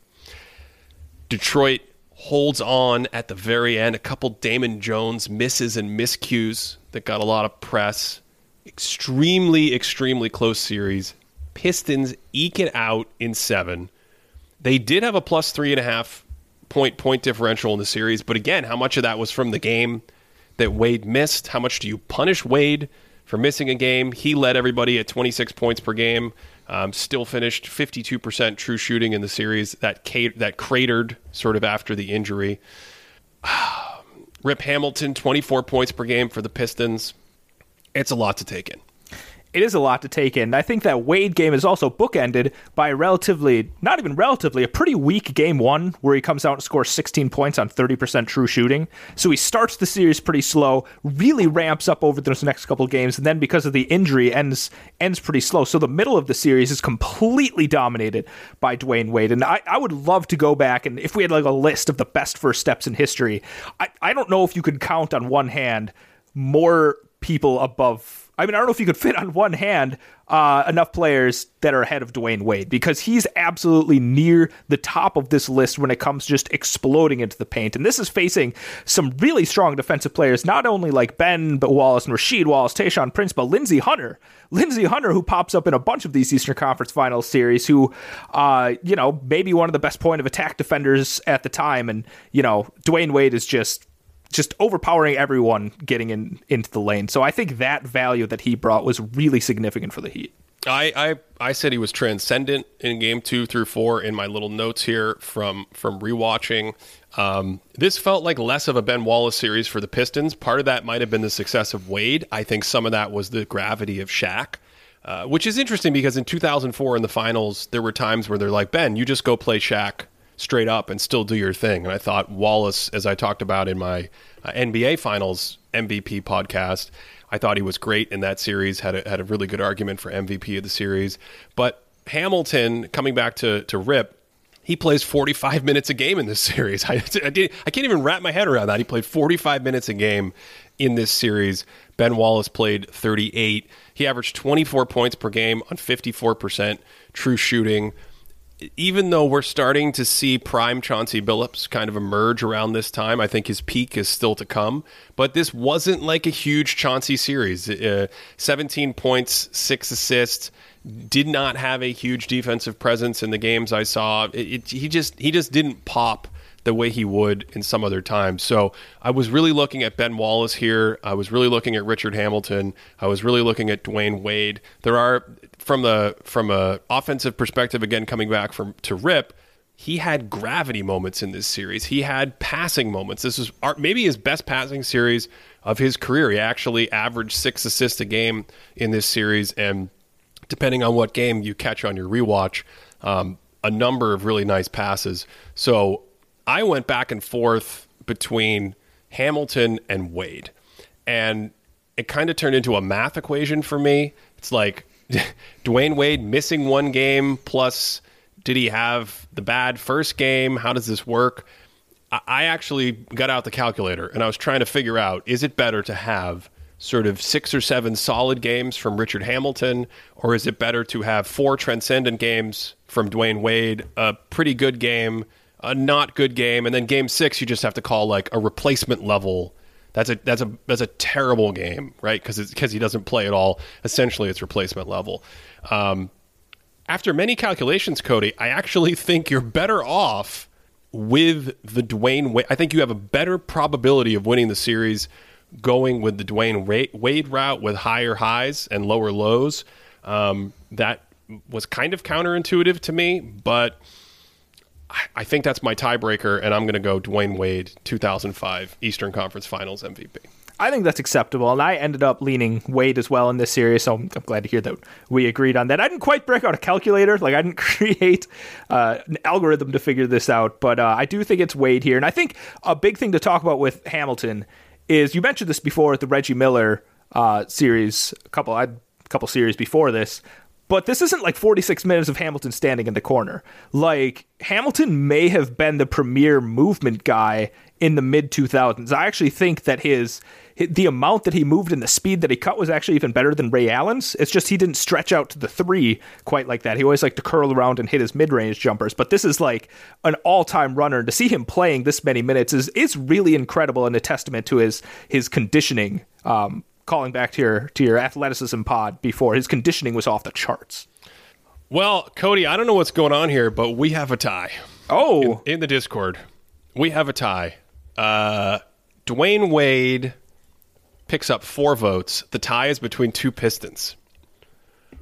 Detroit holds on at the very end. A couple Damon Jones misses and miscues that got a lot of press. Extremely, extremely close series. Pistons eke it out in seven. They did have a plus three and a half point point differential in the series, but again, how much of that was from the game that Wade missed? How much do you punish Wade for missing a game? He led everybody at twenty-six points per game Um, still finished fifty-two percent true shooting in the series. That ca- that cratered sort of after the injury. Rip Hamilton, twenty-four points per game for the Pistons. It's a lot to take in. It is a lot to take in. I think that Wade game is also bookended by a relatively, not even relatively, a pretty weak game one where he comes out and scores sixteen points on thirty percent true shooting. So he starts the series pretty slow, really ramps up over those next couple games, and then because of the injury ends ends pretty slow. So the middle of the series is completely dominated by Dwayne Wade. And I, I would love to go back, and if we had like a list of the best first steps in history, I, I don't know if you could count on one hand more people above. I mean, I don't know if you could fit on one hand uh, enough players that are ahead of Dwayne Wade, because he's absolutely near the top of this list when it comes to just exploding into the paint. And this is facing some really strong defensive players, not only like Ben, but Wallace and Rasheed Wallace, Tayshaun Prince, but Lindsey Hunter. Lindsey Hunter, who pops up in a bunch of these Eastern Conference Finals series, who, uh, you know, maybe one of the best point of attack defenders at the time. And, you know, Dwayne Wade is just... just overpowering everyone getting in into the lane. So I think that value that he brought was really significant for the Heat. I, I, I said he was transcendent in game two through four in my little notes here from, from rewatching. Um, this felt like less of a Ben Wallace series for the Pistons. Part of that might have been the success of Wade. I think some of that was the gravity of Shaq, uh, which is interesting because in two thousand four in the finals, there were times where they're like, Ben, you just go play Shaq straight up and still do your thing. And I thought Wallace, as I talked about in my uh, N B A Finals M V P podcast, I thought he was great in that series, had a, had a really good argument for M V P of the series. But Hamilton, coming back to, to Rip, he plays forty-five minutes a game in this series. I, I, did, I can't even wrap my head around that. He played forty-five minutes a game in this series. Ben Wallace played thirty-eight. He averaged twenty-four points per game on fifty-four percent true shooting. Even though we're starting to see prime Chauncey Billups kind of emerge around this time, I think his peak is still to come. But this wasn't like a huge Chauncey series. Uh, seventeen points, six assists. Did not have a huge defensive presence in the games I saw. It, it, he just he just didn't pop the way he would in some other times. So I was really looking at Ben Wallace here. I was really looking at Richard Hamilton. I was really looking at Dwayne Wade. There are, from the from a offensive perspective, again, coming back from to Rip, he had gravity moments in this series. He had passing moments. This was maybe his best passing series of his career. He actually averaged six assists a game in this series, and depending on what game you catch on your rewatch, um, a number of really nice passes. So I went back and forth between Hamilton and Wade, and it kind of turned into a math equation for me. It's like Dwayne Wade missing one game, plus did he have the bad first game? How does this work? I actually got out the calculator, and I was trying to figure out, is it better to have sort of six or seven solid games from Richard Hamilton, or is it better to have four transcendent games from Dwayne Wade, a pretty good game, a not good game, and then game six you just have to call like a replacement level. That's a that's a that's a terrible game, right? Because it's because he doesn't play at all. Essentially, it's replacement level. Um, after many calculations, Cody, I actually think you're better off with the Dwayne Wade. I think you have a better probability of winning the series going with the Dwayne Wade route with higher highs and lower lows. Um, that was kind of counterintuitive to me, but I think that's my tiebreaker, and I'm going to go Dwayne Wade, two thousand five Eastern Conference Finals M V P. I think that's acceptable, and I ended up leaning Wade as well in this series, so I'm, I'm glad to hear that we agreed on that. I didn't quite break out a calculator. Like, I didn't create uh, an algorithm to figure this out, but uh, I do think it's Wade here. And I think a big thing to talk about with Hamilton is, you mentioned this before at the Reggie Miller uh, series, a couple, a couple series before this, but this isn't like forty-six minutes of Hamilton standing in the corner. Like, Hamilton may have been the premier movement guy in the mid two thousands. I actually think that his, the amount that he moved and the speed that he cut was actually even better than Ray Allen's. It's just he didn't stretch out to the three quite like that. He always liked to curl around and hit his mid-range jumpers. But this is like an all-time runner. To see him playing this many minutes is is really incredible, and a testament to his his conditioning. Um, calling back to your to your athleticism pod before, his conditioning was off the charts. Well, Cody, I don't know what's going on here, but we have a tie. Oh. In, in the Discord, we have a tie. Uh, Dwayne Wade picks up four votes. The tie is between two Pistons.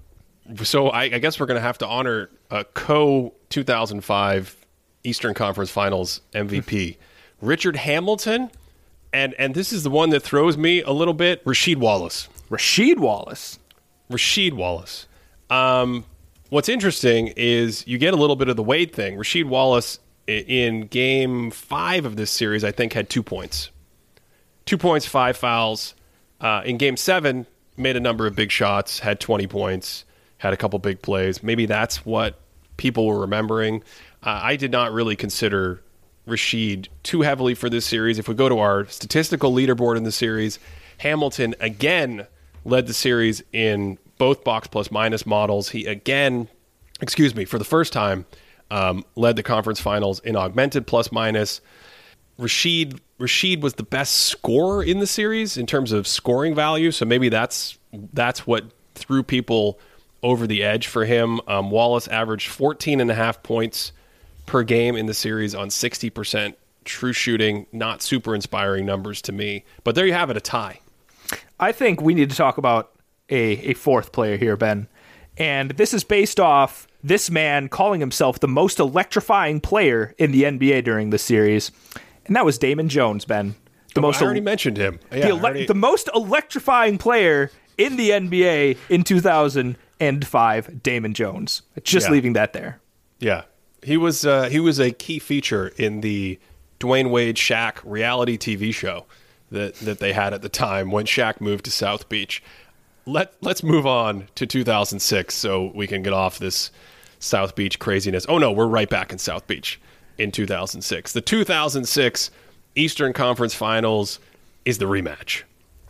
So I, I guess we're going to have to honor a co two thousand five Eastern Conference Finals M V P, Richard Hamilton, and and this is the one that throws me a little bit. Rasheed Wallace. Rasheed Wallace. Rasheed Wallace. Um, what's interesting is you get a little bit of the Wade thing. Rasheed Wallace in game five of this series, I think, had two points. Two points, five fouls. Uh, in game seven, made a number of big shots, had twenty points, had a couple big plays. Maybe that's what people were remembering. Uh, I did not really consider Rasheed too heavily for this series. If we go to our statistical leaderboard in the series, Hamilton again led the series in both box plus minus models. He again, excuse me, for the first time, um, led the conference finals in augmented plus minus. Rasheed Rasheed was the best scorer in the series in terms of scoring value, so maybe that's that's what threw people over the edge for him. Um, Wallace averaged fourteen and a half points per game in the series on sixty percent true shooting. Not super inspiring numbers to me, but there you have it, a tie. I think we need to talk about a, a fourth player here, Ben. And this is based off this man calling himself the most electrifying player in the N B A during the series. And that was Damon Jones, Ben. The oh, most I already el- mentioned him. Yeah, the, ele- already- the most electrifying player in the N B A in two thousand five, Damon Jones. Just yeah. leaving that there. Yeah. He was uh, he was a key feature in the Dwayne Wade Shaq reality T V show that, that they had at the time when Shaq moved to South Beach. Let, let's move on to two thousand six so we can get off this South Beach craziness. Oh, no, we're right back in South Beach in two thousand six. The two thousand six Eastern Conference Finals is the rematch.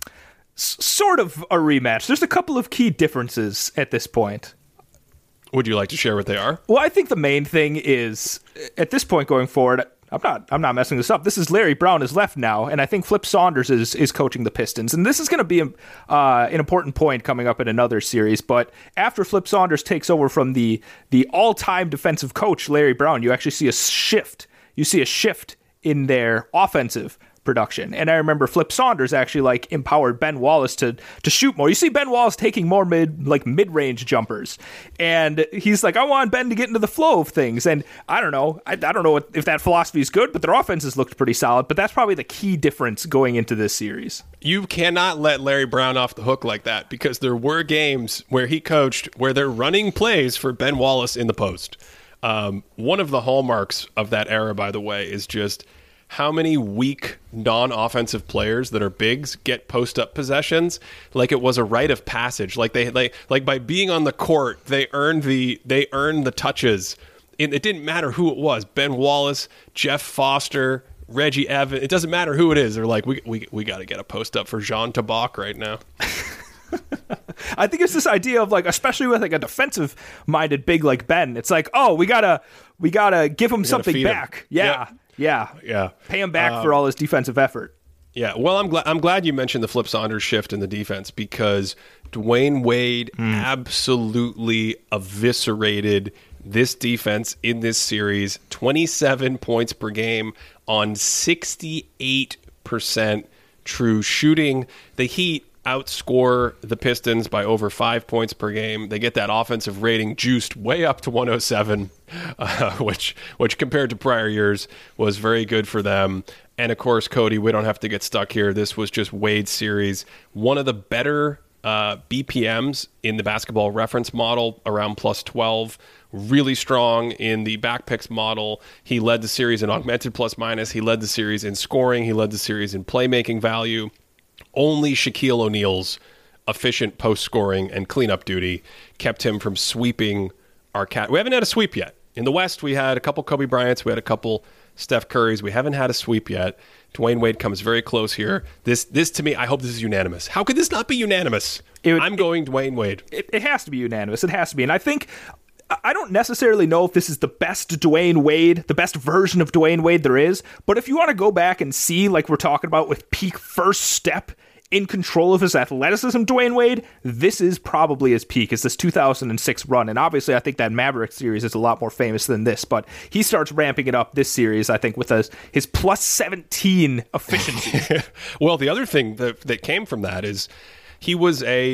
S- sort of a rematch. There's a couple of key differences at this point. Would you like to share what they are? Well, I think the main thing is, at this point going forward, I'm not I'm not messing this up. This is Larry Brown is left now, and I think Flip Saunders is is coaching the Pistons. And this is going to be a, uh, an important point coming up in another series. But after Flip Saunders takes over from the the all-time defensive coach, Larry Brown, you actually see a shift. You see a shift in their offensive production. And I remember Flip Saunders actually like empowered Ben Wallace to to shoot more. You see Ben Wallace taking more mid like mid-range jumpers. And he's like, I want Ben to get into the flow of things. And I don't know. I, I don't know if that philosophy is good, but their offenses looked pretty solid. But that's probably the key difference going into this series. You cannot let Larry Brown off the hook like that, because there were games where he coached where they're running plays for Ben Wallace in the post. Um, one of the hallmarks of that era, by the way, is just how many weak non-offensive players that are bigs get post-up possessions like it was a rite of passage. Like they like like by being on the court, they earned the they earned the touches. It, it didn't matter who it was. Ben Wallace, Jeff Foster, Reggie Evans. It doesn't matter who it is. They're like, we we we got to get a post-up for Jean Tabak right now. I think it's this idea of like, especially with like a defensive minded big like Ben, it's like, oh, we gotta we gotta give him something back. Him. Yeah. Yep. Yeah, yeah. Pay him back um, for all his defensive effort. Yeah, well, I'm glad I'm glad you mentioned the Flip Saunders shift in the defense, because Dwayne Wade mm. absolutely eviscerated this defense in this series. twenty-seven points per game on sixty-eight percent true shooting. The Heat outscore the Pistons by over five points per game. They get that offensive rating juiced way up to one oh seven, uh, which which compared to prior years was very good for them. And of course, Cody, we don't have to get stuck here. This was just Wade's series. One of the better uh, B P Ms in the basketball reference model, around plus twelve. Really strong in the back picks model. He led the series in augmented plus minus. He led the series in scoring. He led the series in playmaking value. Only Shaquille O'Neal's efficient post-scoring and cleanup duty kept him from sweeping our cat. We haven't had a sweep yet. In the West, we had a couple Kobe Bryants. We had a couple Steph Currys. We haven't had a sweep yet. Dwayne Wade comes very close here. This, this to me, I hope this is unanimous. How could this not be unanimous? It would, I'm going it, Dwayne Wade. It, it has to be unanimous. It has to be. And I think... I don't necessarily know if this is the best Dwayne Wade, the best version of Dwayne Wade there is, but if you want to go back and see, like we're talking about with peak first step in control of his athleticism, Dwayne Wade, this is probably his peak, is this two thousand six run. And obviously, I think that Maverick series is a lot more famous than this, but he starts ramping it up this series, I think, with his, his plus seventeen efficiency. Well, the other thing that, that came from that is he was a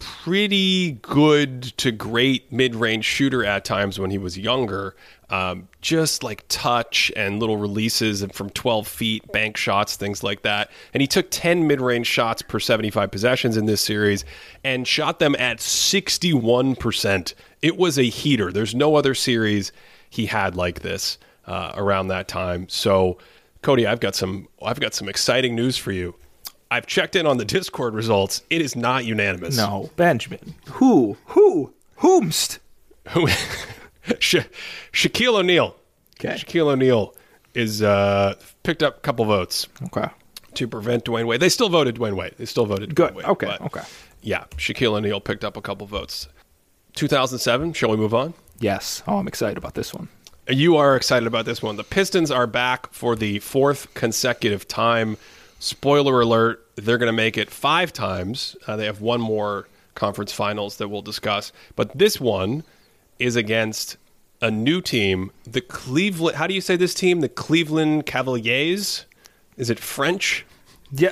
pretty good to great mid-range shooter at times when he was younger. Um, just like touch and little releases from twelve feet, bank shots, things like that. And he took ten mid-range shots per seventy-five possessions in this series and shot them at sixty-one percent. It was a heater. There's no other series he had like this uh, around that time. So, Cody, I've got some I've got some exciting news for you. I've checked in on the Discord results. It is not unanimous. No, Benjamin. Who? Who? Whomst? Who? Sha- Shaquille O'Neal. Okay. Shaquille O'Neal is uh, picked up a couple votes. Okay. To prevent Dwayne Wade. They still voted Dwayne Wade. They still voted Dwayne Good. Wade. Okay. Okay. Yeah, Shaquille O'Neal picked up a couple votes. two thousand seven, shall we move on? Yes. Oh, I'm excited about this one. You are excited about this one. The Pistons are back for the fourth consecutive time. Spoiler alert, they're going to make it five times. Uh, they have one more conference finals that we'll discuss. But this one is against a new team, the Cleveland... How do you say this team? The Cleveland Cavaliers? Is it French? Yeah.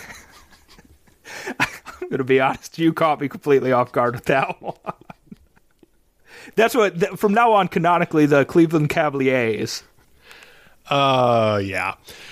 I'm going to be honest. You caught me completely off guard with that one. That's what, th- from now on, canonically, the Cleveland Cavaliers. Uh, yeah.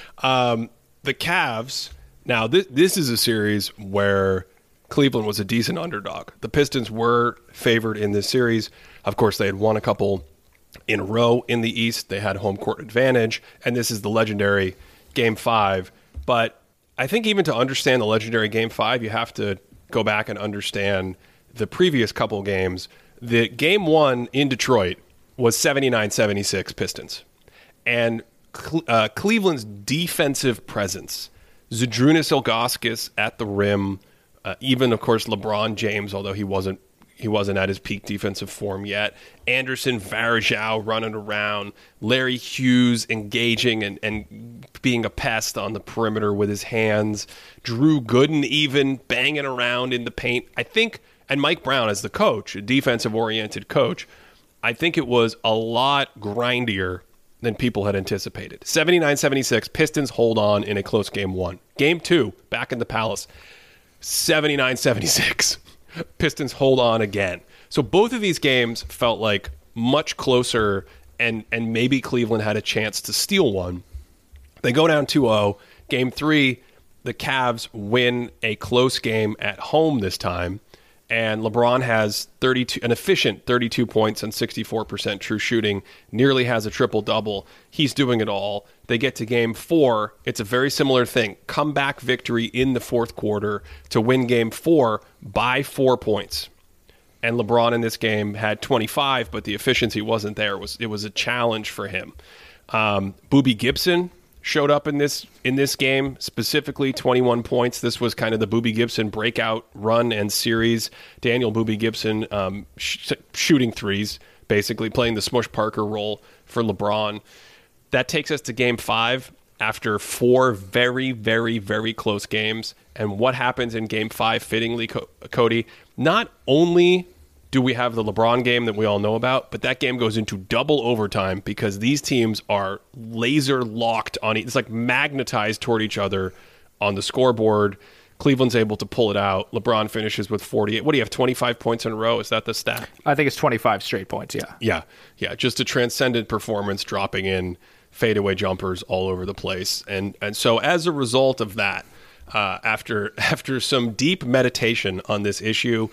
Um, the Cavs... Now, this, this is a series where Cleveland was a decent underdog. The Pistons were favored in this series. Of course, they had won a couple in a row in the East. They had home court advantage, and this is the legendary Game five. But I think even to understand the legendary Game five, you have to go back and understand the previous couple games. The Game one in Detroit was seventy-nine seventy-six Pistons. And uh, Cleveland's defensive presence, Zydrunas Ilgauskas at the rim, uh, even, of course, LeBron James, although he wasn't he wasn't at his peak defensive form yet. Anderson Varejao running around. Larry Hughes engaging and, and being a pest on the perimeter with his hands. Drew Gooden even banging around in the paint. I think, and Mike Brown as the coach, a defensive-oriented coach, I think it was a lot grindier than people had anticipated. seventy-nine seventy-six, Pistons hold on in a close game one. Game two, back in the Palace, seventy-nine seventy-six. Pistons hold on again. So both of these games felt like much closer, and, and maybe Cleveland had a chance to steal one. They go down two oh. Game three, the Cavs win a close game at home this time. And LeBron has thirty-two, an efficient thirty-two points and sixty-four percent true shooting, nearly has a triple-double. He's doing it all. They get to game four. It's a very similar thing. Comeback victory in the fourth quarter to win game four by four points. And LeBron in this game had twenty-five, but the efficiency wasn't there. It was, it was a challenge for him. Um, Boobie Gibson showed up in this in this game, specifically twenty-one points. This was kind of the Boobie Gibson breakout run and series. Daniel Boobie Gibson um, sh- shooting threes, basically playing the Smush Parker role for LeBron. That takes us to game five after four very, very, very close games. And what happens in game five, fittingly, Co- Cody, not only do we have the LeBron game that we all know about, but that game goes into double overtime because these teams are laser locked on it. It's like magnetized toward each other on the scoreboard. Cleveland's able to pull it out. LeBron finishes with forty-eight. What do you have, twenty-five points in a row? Is that the stat? I think it's twenty-five straight points, yeah. Yeah, yeah. Just a transcendent performance, dropping in fadeaway jumpers all over the place. And and so as a result of that, uh, after after some deep meditation on this issue,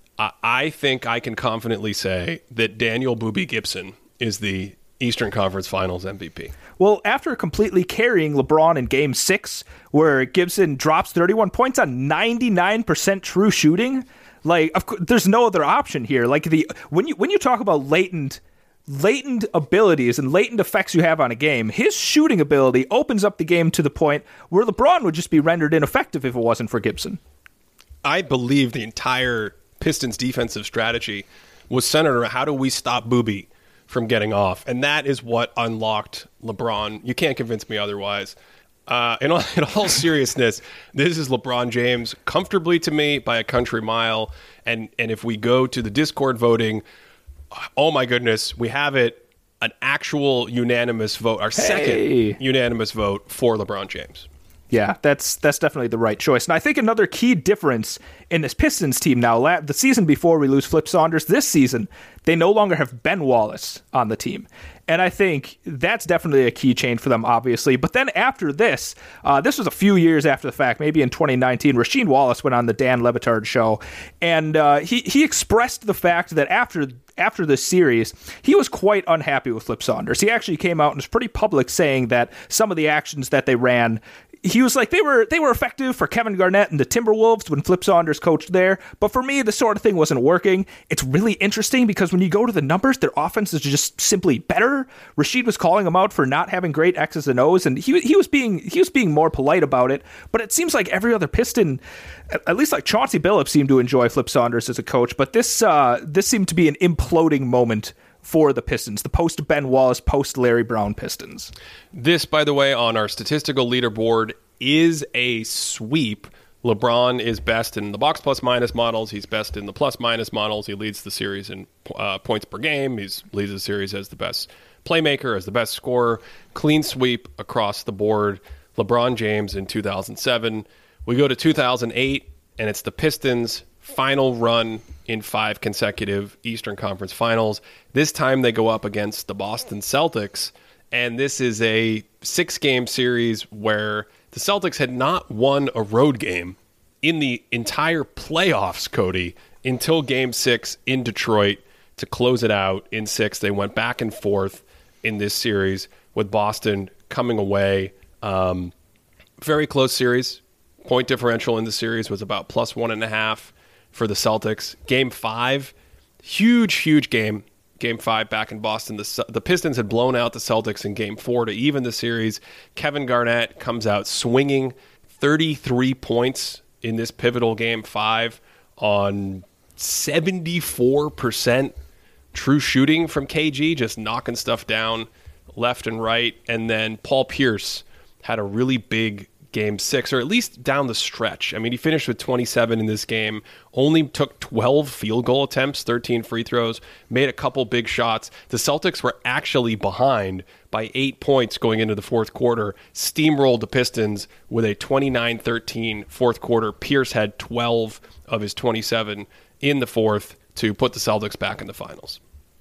I think I can confidently say that Daniel Boobie Gibson is the Eastern Conference Finals M V P. Well, after completely carrying LeBron in Game six, where Gibson drops thirty-one points on ninety-nine percent true shooting, like, of course, there's no other option here. Like, the when you when you talk about latent latent abilities and latent effects you have on a game, his shooting ability opens up the game to the point where LeBron would just be rendered ineffective if it wasn't for Gibson. I believe the entire Pistons defensive strategy was centered around how do we stop Boobie from getting off, and that is what unlocked LeBron. You can't convince me otherwise. Uh, in, all, in all seriousness, this is LeBron James comfortably to me by a country mile, and and if we go to the Discord voting, oh my goodness, we have it, an actual unanimous vote, our hey. second unanimous vote for LeBron James. Yeah, that's that's definitely the right choice. And I think another key difference in this Pistons team now, the season before we lose Flip Saunders, this season, they no longer have Ben Wallace on the team. And I think that's definitely a key change for them, obviously. But then after this, uh, this was a few years after the fact, maybe in twenty nineteen, Rasheed Wallace went on the Dan Le Batard show, and uh, he, he expressed the fact that after after this series, he was quite unhappy with Flip Saunders. He actually came out and was pretty public saying that some of the actions that they ran, he was like, they were they were effective for Kevin Garnett and the Timberwolves when Flip Saunders coached there, but for me, the sort of thing wasn't working. It's really interesting because when you go to the numbers, their offense is just simply better. Rasheed was calling them out for not having great X's and O's, and he he was being he was being more polite about it. But it seems like every other Piston, at least like Chauncey Billups, seemed to enjoy Flip Saunders as a coach. But this uh, this seemed to be an imploding moment for the Pistons, the post-Ben Wallace, post-Larry Brown Pistons. This, by the way, on our statistical leaderboard is a sweep. LeBron is best in the box plus minus models. He's best in the plus minus models. He leads the series in uh, points per game. He leads the series as the best playmaker, as the best scorer. Clean sweep across the board. LeBron James in two thousand seven. We go to two thousand eight, and it's the Pistons' final run in five consecutive Eastern Conference Finals. This time they go up against the Boston Celtics, and this is a six-game series where the Celtics had not won a road game in the entire playoffs, Cody, until Game six in Detroit to close it out in six. They went back and forth in this series with Boston coming away. Um, very close series. Point differential in the series was about plus one and a half for the Celtics. Game five, huge, huge game. Game five back in Boston. The, the Pistons had blown out the Celtics in game four to even the series. Kevin Garnett comes out swinging thirty-three points in this pivotal game five on seventy-four percent true shooting from K G, just knocking stuff down left and right. And then Paul Pierce had a really big game six, or at least down the stretch. I mean, he finished with twenty-seven in this game, only took twelve field goal attempts, thirteen free throws, made a couple big shots. The Celtics were actually behind by eight points going into the fourth quarter, steamrolled the Pistons with a twenty-nine thirteen fourth quarter. Pierce had twelve of his twenty-seven in the fourth to put the Celtics back in the finals.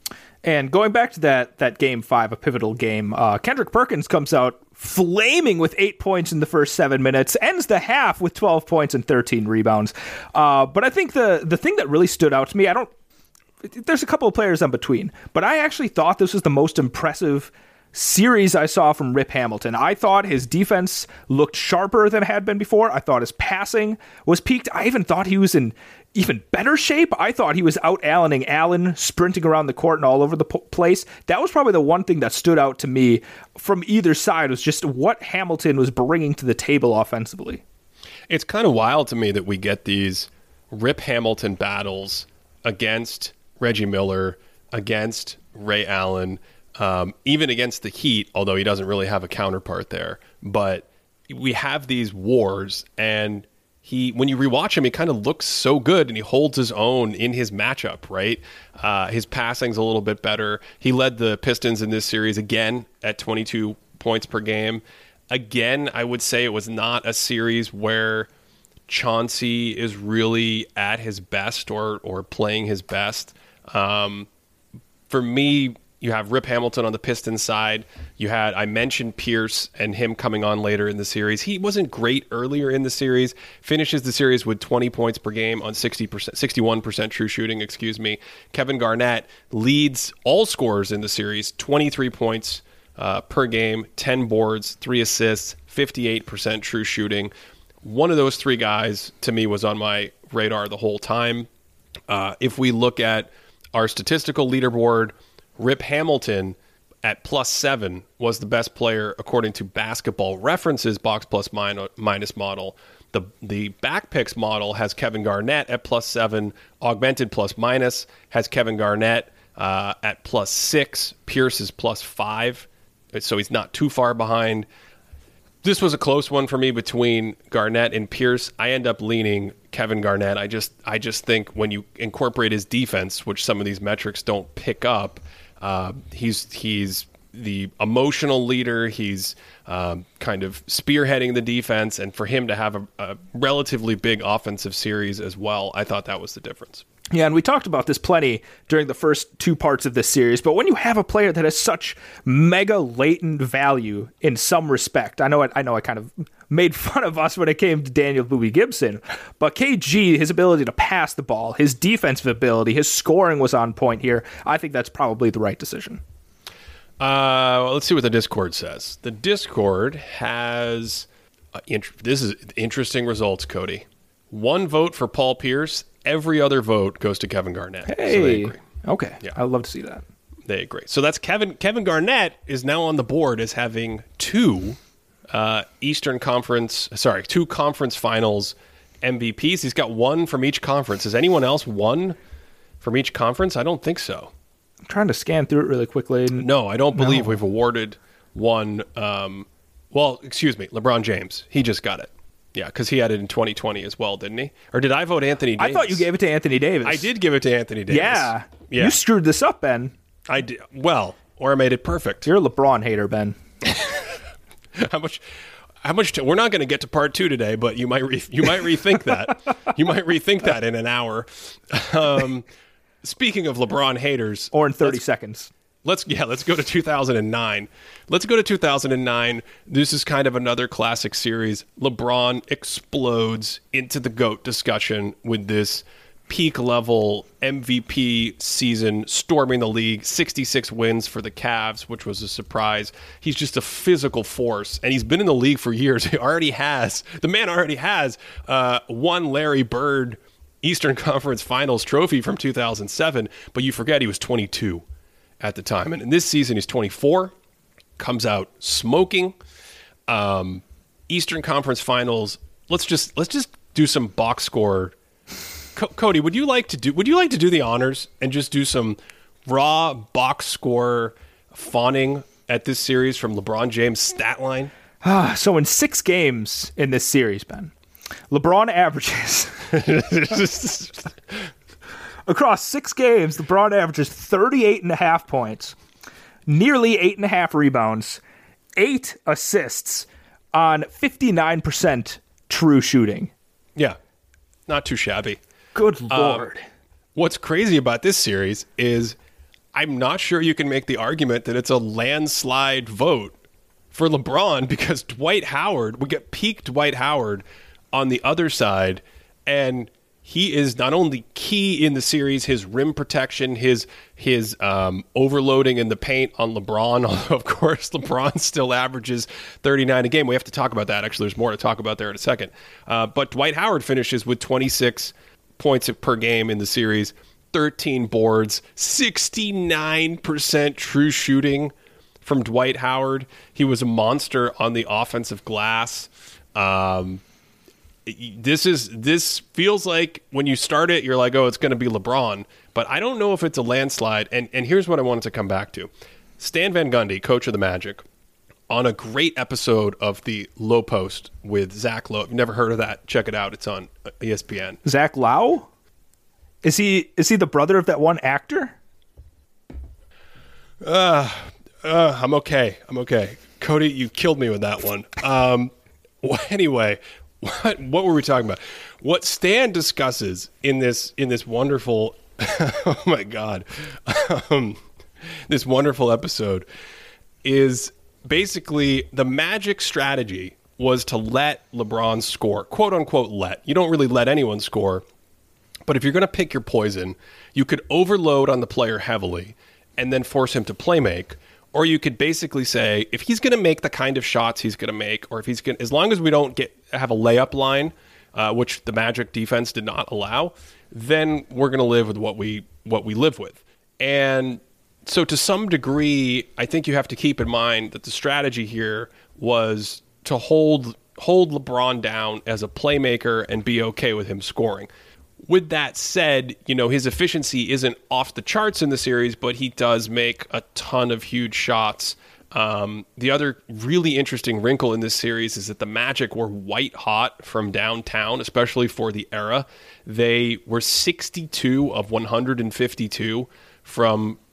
And going back to that that game five, a pivotal game, uh, Kendrick Perkins comes out flaming with eight points in the first seven minutes, ends the half with twelve points and thirteen rebounds. Uh, but I think the the thing that really stood out to me, I don't, there's a couple of players in between, but I actually thought this was the most impressive series I saw from Rip Hamilton. I thought his defense looked sharper than it had been before. I thought his passing was peaked. I even thought he was in even better shape. I thought he was out-Allening Allen, sprinting around the court and all over the po- place. That was probably the one thing that stood out to me from either side, was just what Hamilton was bringing to the table offensively. It's kind of wild to me that we get these Rip Hamilton battles against Reggie Miller, against Ray Allen, um, even against the Heat, although he doesn't really have a counterpart there. But we have these wars, and He, when you rewatch him, he kind of looks so good, and he holds his own in his matchup, right? Uh, his passing's a little bit better. He led the Pistons in this series again at twenty-two points per game. Again, I would say it was not a series where Chauncey is really at his best or or playing his best. Um, for me, you have Rip Hamilton on the Pistons side. You had, I mentioned Pierce and him coming on later in the series. He wasn't great earlier in the series. Finishes the series with twenty points per game on sixty percent, sixty-one percent true shooting, excuse me. Kevin Garnett leads all scorers in the series, twenty-three points uh, per game, ten boards, three assists, fifty-eight percent true shooting. One of those three guys, to me, was on my radar the whole time. Uh, if we look at our statistical leaderboard, Rip Hamilton at plus seven was the best player according to Basketball References box plus min- minus model. The the backpicks model has Kevin Garnett at plus seven. Augmented plus minus has Kevin Garnett uh, at plus six. Pierce is plus five, so he's not too far behind. This was a close one for me between Garnett and Pierce. I end up leaning Kevin Garnett. I just I just think when you incorporate his defense, which some of these metrics don't pick up, Uh, he's he's the emotional leader. He's um, kind of spearheading the defense, and for him to have a, a relatively big offensive series as well, I thought that was the difference. Yeah, and we talked about this plenty during the first two parts of this series, but when you have a player that has such mega latent value in some respect, I know I, I know I kind of made fun of us when it came to Daniel Bowie Gibson, but K G, his ability to pass the ball, his defensive ability, his scoring was on point here. I think that's probably the right decision. Uh, well, let's see what the Discord says. The Discord has uh, int- this is interesting results, Cody. One vote for Paul Pierce. Every other vote goes to Kevin Garnett. Hey, so they agree. Okay, yeah. I'd love to see that. They agree. So that's Kevin. Kevin Garnett is now on the board as having two uh, Eastern Conference, sorry, two conference finals M V Ps. He's got one from each conference. Has anyone else won from each conference? I don't think so. I'm trying to scan through it really quickly. No, I don't believe No. we've awarded one. Um, well, excuse me, LeBron James. He just got it. Yeah, because he had it in twenty twenty as well, didn't he? Or did I vote Anthony Davis? I thought you gave it to Anthony Davis. I did give it to Anthony Davis. Yeah. Yeah. You screwed this up, Ben. I did. Well, or I made it perfect. You're a LeBron hater, Ben. How much? How much? T- we're not going to get to part two today, but you might re- you might rethink that. You might rethink that in an hour. Um, speaking of LeBron haters, Or in thirty let's- seconds. Let's yeah, let's go to two thousand nine. Let's go to two thousand nine. This is kind of another classic series. LeBron explodes into the GOAT discussion with this peak level M V P season, storming the league, sixty-six wins for the Cavs, which was a surprise. He's just a physical force, and he's been in the league for years. He already has, the man already has uh, one Larry Bird Eastern Conference Finals trophy from two thousand seven, but you forget he was twenty-two at the time. And in this season, he's twenty-four, comes out smoking. Um, Eastern Conference Finals. Let's just let's just do some box score. Co- Cody, would you like to do would you like to do the honors and just do some raw box score fawning at this series from LeBron James' stat line? Ah, so in six games in this series, Ben, LeBron averages across six games, LeBron averages thirty-eight and a half points, nearly eight and a half rebounds, eight assists on fifty-nine percent true shooting. Yeah, not too shabby. Good Lord. Um, what's crazy about this series is I'm not sure you can make the argument that it's a landslide vote for LeBron because Dwight Howard, we get peak Dwight Howard on the other side, and he is not only key in the series, his rim protection, his his um, overloading in the paint on LeBron. Although, of course, LeBron still averages thirty-nine a game. We have to talk about that. Actually, there's more to talk about there in a second. Uh, but Dwight Howard finishes with twenty-six points per game in the series, thirteen boards, sixty-nine percent true shooting from Dwight Howard. He was a monster on the offensive glass. Um, This is this feels like when you start it, you're like, oh, it's going to be LeBron. But I don't know if it's a landslide. And and here's what I wanted to come back to. Stan Van Gundy, coach of the Magic, on a great episode of the Low Post with Zach Lowe. If you've never heard of that, check it out. It's on E S P N. Zach Lau? Is he is he the brother of that one actor? Uh, uh, I'm okay. I'm okay. Cody, you killed me with that one. Um, well, anyway, what what were we talking about? What Stan discusses in this in this wonderful, oh my God, um, this wonderful episode is basically the Magic strategy was to let LeBron score, quote unquote let. You don't really let anyone score, but if you're going to pick your poison, you could overload on the player heavily and then force him to play make. Or you could basically say, if he's going to make the kind of shots he's going to make, or if he's going, as long as we don't get have a layup line, uh, which the Magic defense did not allow, then we're going to live with what we what we live with. And so, to some degree, I think you have to keep in mind that the strategy here was to hold hold LeBron down as a playmaker and be okay with him scoring. With that said, you know, his efficiency isn't off the charts in the series, but he does make a ton of huge shots. Um, the other really interesting wrinkle in this series is that the Magic were white hot from downtown, especially for the era. They were sixty-two of one hundred fifty-two from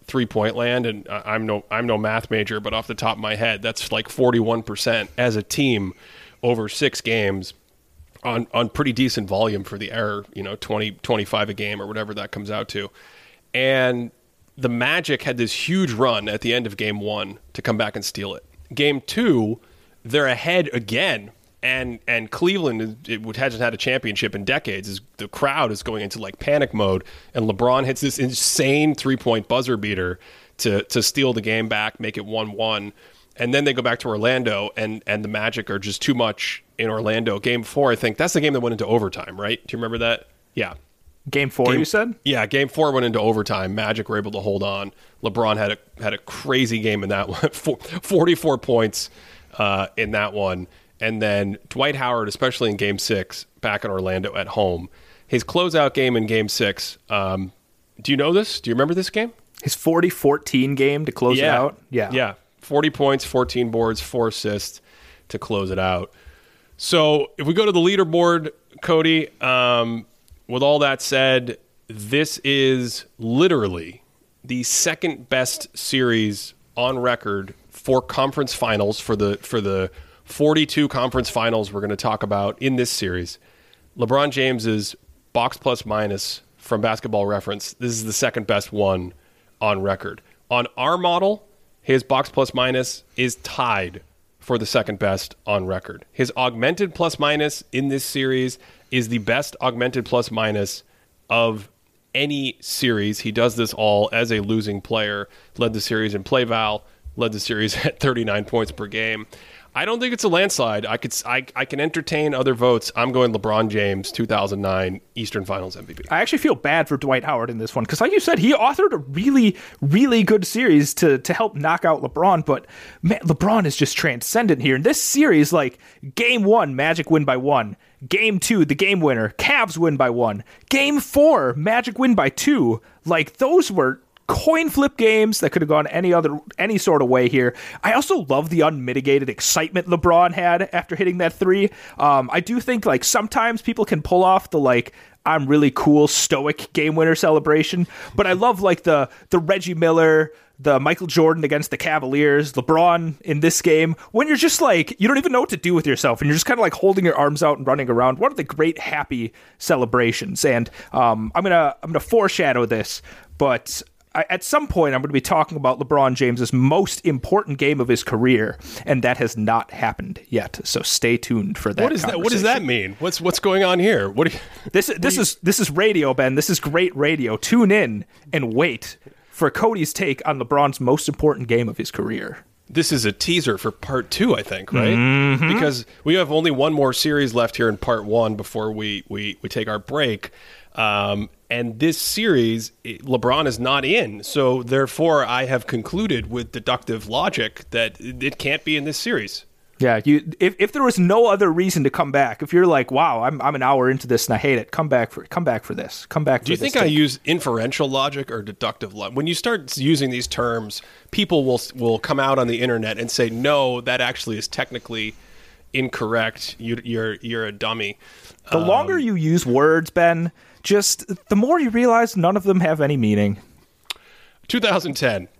three-point land, and I'm no I'm no math major, but off the top of my head, that's like forty-one percent as a team over six games on, on pretty decent volume for the error, you know, twenty, twenty-five a game or whatever that comes out to. And the Magic had this huge run at the end of game one to come back and steal it. Game two, they're ahead again. And and Cleveland, it hasn't had a championship in decades. Is the crowd is going into like panic mode, and LeBron hits this insane three-point buzzer beater to to steal the game back, make it one one. And then they go back to Orlando, and and the Magic are just too much in Orlando. Game four, I think that's the game that went into overtime, right? Do you remember that? Yeah. Game four, game, you said? Yeah, game four went into overtime. Magic were able to hold on. LeBron had a had a crazy game in that one, forty-four points uh, in that one. And then Dwight Howard, especially in game six, back in Orlando at home. His closeout game in game six, um, do you know this? Do you remember this game? His forty fourteen game to close yeah. it out? Yeah. Yeah. forty points, fourteen boards, four assists to close it out. So if we go to the leaderboard, Cody, um, with all that said, this is literally the second best series on record for conference finals for the for the forty-two conference finals we're going to talk about in this series. LeBron James's box plus minus from Basketball Reference, this is the second best one on record. On our model, his box plus minus is tied for the second best on record. His augmented plus minus in this series is the best augmented plus minus of any series. He does this all as a losing player. Led the series in play val, led the series at thirty-nine points per game. I don't think it's a landslide. I could, I, I can entertain other votes. I'm going LeBron James, two thousand nine Eastern Finals M V P. I actually feel bad for Dwight Howard in this one because, like you said, he authored a really, really good series to to help knock out LeBron. But man, LeBron is just transcendent here. In this series, like game one, Magic win by one. Game two, the game winner, Cavs win by one. Game four, Magic win by two. Like those were coin flip games that could have gone any other any sort of way here. I also love the unmitigated excitement LeBron had after hitting that three. Um, I do think like sometimes people can pull off the like I'm really cool stoic game winner celebration, but I love like the the Reggie Miller, the Michael Jordan against the Cavaliers, LeBron in this game, when you're just like, you don't even know what to do with yourself, and you're just kind of like holding your arms out and running around. One of the great happy celebrations. And um, I'm gonna I'm gonna foreshadow this, but I, at some point, I'm going to be talking about LeBron James's most important game of his career, and that has not happened yet. So stay tuned for that. What is that? What does that mean? What's what's going on here? What? Do you, this this you, is this is radio, Ben. This is great radio. Tune in and wait for Cody's take on LeBron's most important game of his career. This is a teaser for part two, I think, right? Mm-hmm. Because we have only one more series left here in part one before we we, we take our break. Um, and this series, LeBron is not in. So therefore, I have concluded with deductive logic that it can't be in this series. Yeah, you. If, if there was no other reason to come back, if you're like, wow, I'm I'm an hour into this and I hate it, come back for come back for this. Come back. For Do you this think thing. I use inferential logic or deductive logic? When you start using these terms, people will will come out on the internet and say, no, that actually is technically incorrect. You, you're you're a dummy. The um, longer you use words, Ben, just the more you realize none of them have any meaning. twenty ten.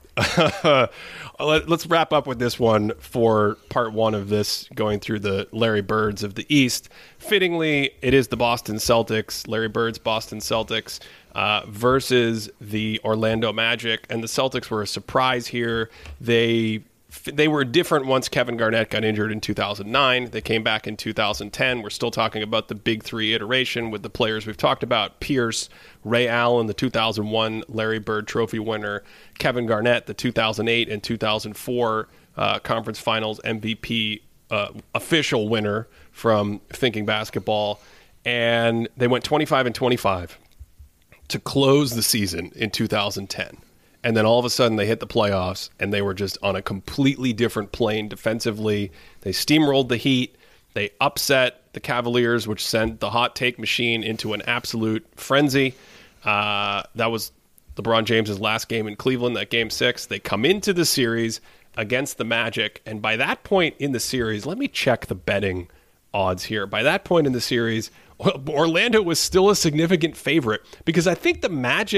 Let's wrap up with this one for part one of this, going through the Larry Birds of the East. Fittingly, it is the Boston Celtics, Larry Bird's Boston Celtics, uh, versus the Orlando Magic. And the Celtics were a surprise here. They they were different once Kevin Garnett got injured in two thousand nine. They came back in two thousand ten. We're still talking about the Big Three iteration with the players we've talked about. Pierce, Ray Allen, the two thousand one Larry Bird Trophy winner. Kevin Garnett, the two thousand eight and two thousand four uh, Conference Finals M V P uh, official winner from Thinking Basketball. And they went twenty-five and twenty-five to close the season in two thousand ten. And then all of a sudden they hit the playoffs and they were just on a completely different plane defensively. They steamrolled the Heat. They upset the Cavaliers, which sent the hot take machine into an absolute frenzy. Uh, that was LeBron James's last game in Cleveland, that game six. They come into the series against the Magic. And by that point in the series, let me check the betting odds here. By that point in the series, Orlando was still a significant favorite because I think the Magic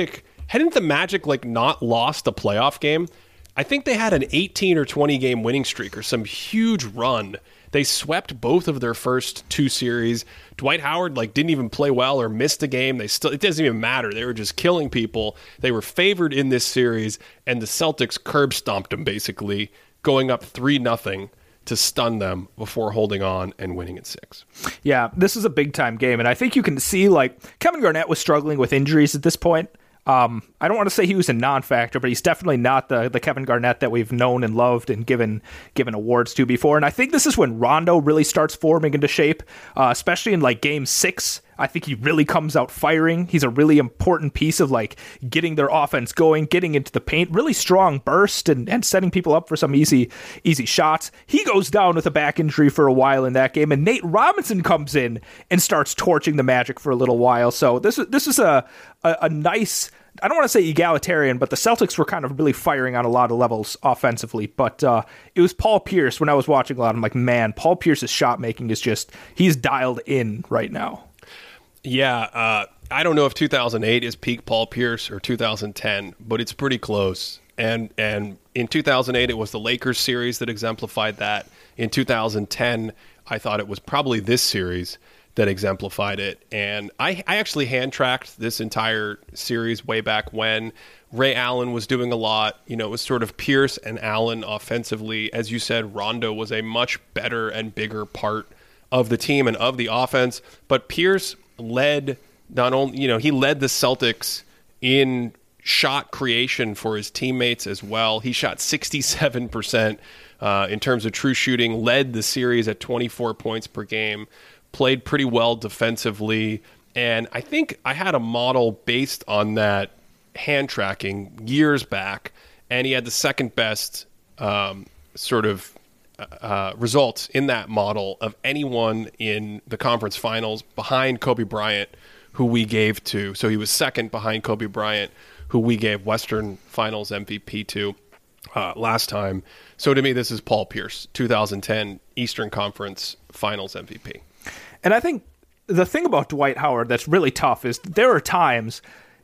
hadn't the Magic like not lost a playoff game? I think they had an eighteen or twenty game winning streak or some huge run. They swept both of their first two series. Dwight Howard like didn't even play well or missed a game. They still it doesn't even matter. They were just killing people. They were favored in this series, and the Celtics curb stomped them basically, going up three nothing to stun them before holding on and winning in six. Yeah, this is a big time game, and I think you can see like Kevin Garnett was struggling with injuries at this point. Um, I don't want to say he was a non-factor, but he's definitely not the, the Kevin Garnett that we've known and loved and given given awards to before. And I think this is when Rondo really starts forming into shape, uh, especially in like game six. I think he really comes out firing. He's a really important piece of like getting their offense going, getting into the paint, really strong burst and, and setting people up for some easy, easy shots. He goes down with a back injury for a while in that game, and Nate Robinson comes in and starts torching the Magic for a little while. So this is, this is a, a, a nice, I don't want to say egalitarian, but the Celtics were kind of really firing on a lot of levels offensively. But uh, it was Paul Pierce. When I was watching a lot, I'm like, man, Paul Pierce's shot making is just, he's dialed in right now. Yeah, uh, I don't know if two thousand eight is peak Paul Pierce or two thousand ten, but it's pretty close. And and in two thousand eight, it was the Lakers series that exemplified that. In two thousand ten, I thought it was probably this series that exemplified it. And I, I actually hand-tracked this entire series way back when. Ray Allen was doing a lot. You know, it was sort of Pierce and Allen offensively. As you said, Rondo was a much better and bigger part of the team and of the offense. But Pierce led not only, you know, he led the Celtics in shot creation for his teammates as well. He shot sixty-seven percent uh, in terms of true shooting, led the series at twenty-four points per game, played pretty well defensively. And I think I had a model based on that hand tracking years back, and he had the second best um, sort of Uh, results in that model of anyone in the conference finals behind Kobe Bryant, who we gave to. So he was second behind Kobe Bryant, who we gave Western Finals M V P to uh, last time. So to me, this is Paul Pierce, two thousand ten Eastern Conference Finals M V P. And I think the thing about Dwight Howard that's really tough is there are times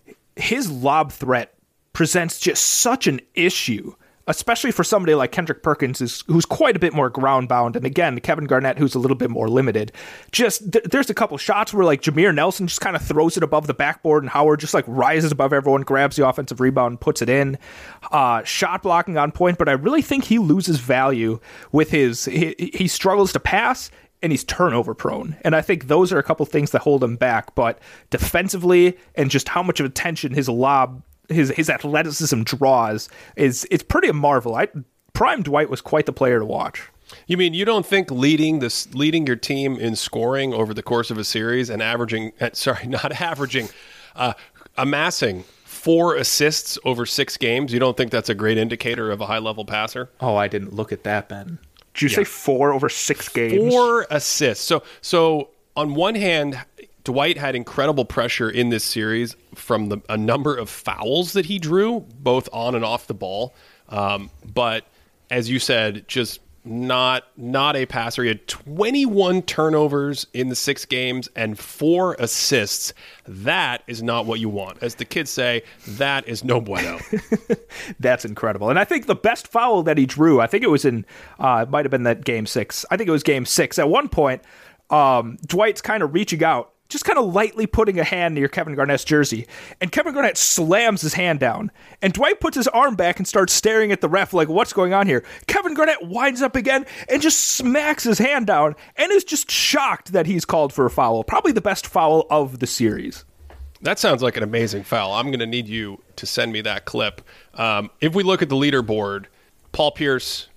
his lob threat presents just such an issue, especially for somebody like Kendrick Perkins, is, who's quite a bit more ground bound. And again, Kevin Garnett, who's a little bit more limited. Just th- there's a couple shots where like Jameer Nelson just kind of throws it above the backboard, and Howard just like rises above everyone, grabs the offensive rebound, and puts it in. Uh, shot blocking on point, but I really think he loses value with his, he, he struggles to pass, and he's turnover prone. And I think those are a couple things that hold him back. But defensively, and just how much of attention his lob his his athleticism draws is it's pretty a marvel. I Prime Dwight was quite the player to watch. You mean you don't think leading this leading your team in scoring over the course of a series and averaging sorry not averaging uh, amassing four assists over six games, you don't think that's a great indicator of a high level passer? Oh, I didn't look at that, Ben. Did you yeah. say four over six games? Four assists. So so on one hand, Dwight had incredible pressure in this series from the, a number of fouls that he drew, both on and off the ball. Um, but as you said, just not not a passer. He had twenty-one turnovers in the six games and four assists. That is not what you want. As the kids say, that is no bueno. That's incredible. And I think the best foul that he drew, I think it was in, uh, it might have been that game six. I think it was game six. At one point, um, Dwight's kind of reaching out, just kind of lightly putting a hand near Kevin Garnett's jersey. And Kevin Garnett slams his hand down. And Dwight puts his arm back and starts staring at the ref like, what's going on here? Kevin Garnett winds up again and just smacks his hand down and is just shocked that he's called for a foul. Probably the best foul of the series. That sounds like an amazing foul. I'm going to need you to send me that clip. Um, if we look at the leaderboard, Paul Pierce,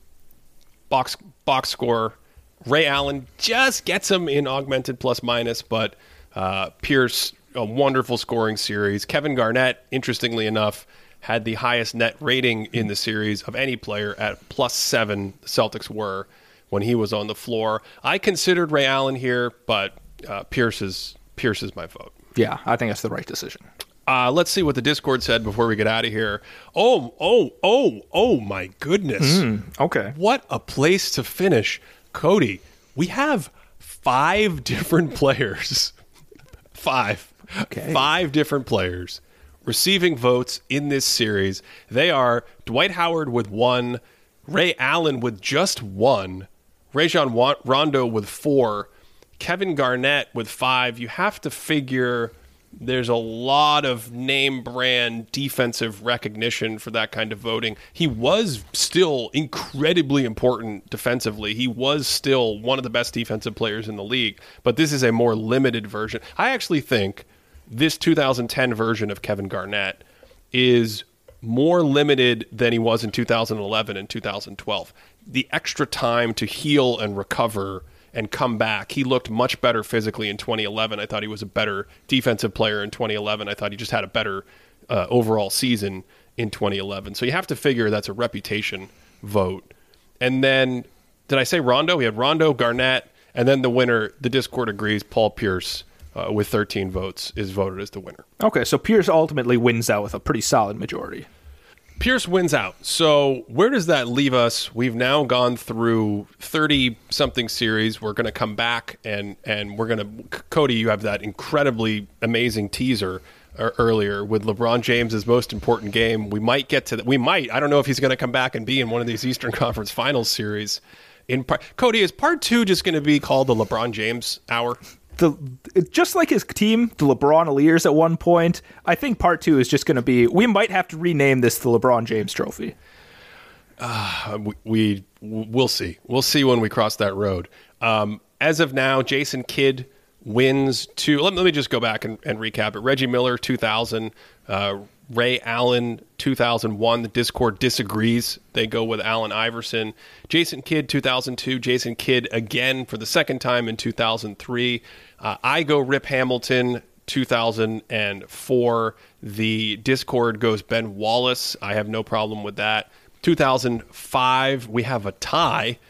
box box score. Ray Allen just gets him in augmented plus minus, but Uh, Pierce, a wonderful scoring series. Kevin Garnett, interestingly enough, had the highest net rating in the series of any player at plus seven. The Celtics were when he was on the floor. I considered Ray Allen here, but uh, Pierce is Pierce is my vote. Yeah, I think that's the right decision. Uh, let's see what the Discord said before we get out of here. Oh, oh, oh, oh, my goodness. Mm, okay. What a place to finish. Cody, we have five different players. Five. Okay. Five different players receiving votes in this series. They are Dwight Howard with one, Ray Allen with just one, Rajon Rondo with four, Kevin Garnett with five. You have to figure there's a lot of name brand defensive recognition for that kind of voting. He was still incredibly important defensively. He was still one of the best defensive players in the league, but this is a more limited version. I actually think this two thousand ten version of Kevin Garnett is more limited than he was in two thousand eleven and two thousand twelve. The extra time to heal and recover and come back. He looked much better physically in twenty eleven. I thought he was a better defensive player in twenty eleven. I thought he just had a better uh, overall season in twenty eleven. So you have to figure that's a reputation vote. And then, did I say Rondo? We had Rondo, Garnett, and then the winner, the Discord agrees, Paul Pierce, uh, with thirteen votes, is voted as the winner. Okay, so Pierce ultimately wins out with a pretty solid majority. Pierce wins out. So where does that leave us? We've now gone through thirty-something series. We're going to come back, and, and we're going to... Cody, you have that incredibly amazing teaser uh, earlier with LeBron James's most important game. We might get to that. We might. I don't know if he's going to come back and be in one of these Eastern Conference Finals series. In part, Cody, is part two just going to be called the LeBron James Hour? The, just like his team, the LeBron Eliers at one point, I think part two is just going to be, we might have to rename this the LeBron James Trophy. Uh, we, we, we'll see. We'll see when we cross that road. Um, as of now, Jason Kidd wins two. Let, let me just go back and, and recap it. Reggie Miller, two thousand. Uh, Ray Allen, two thousand one. The Discord disagrees. They go with Allen Iverson. Jason Kidd, two thousand two. Jason Kidd again for the second time in two thousand three. Uh, I go Rip Hamilton, two thousand four. The Discord goes Ben Wallace. I have no problem with that. two thousand five, we have a tie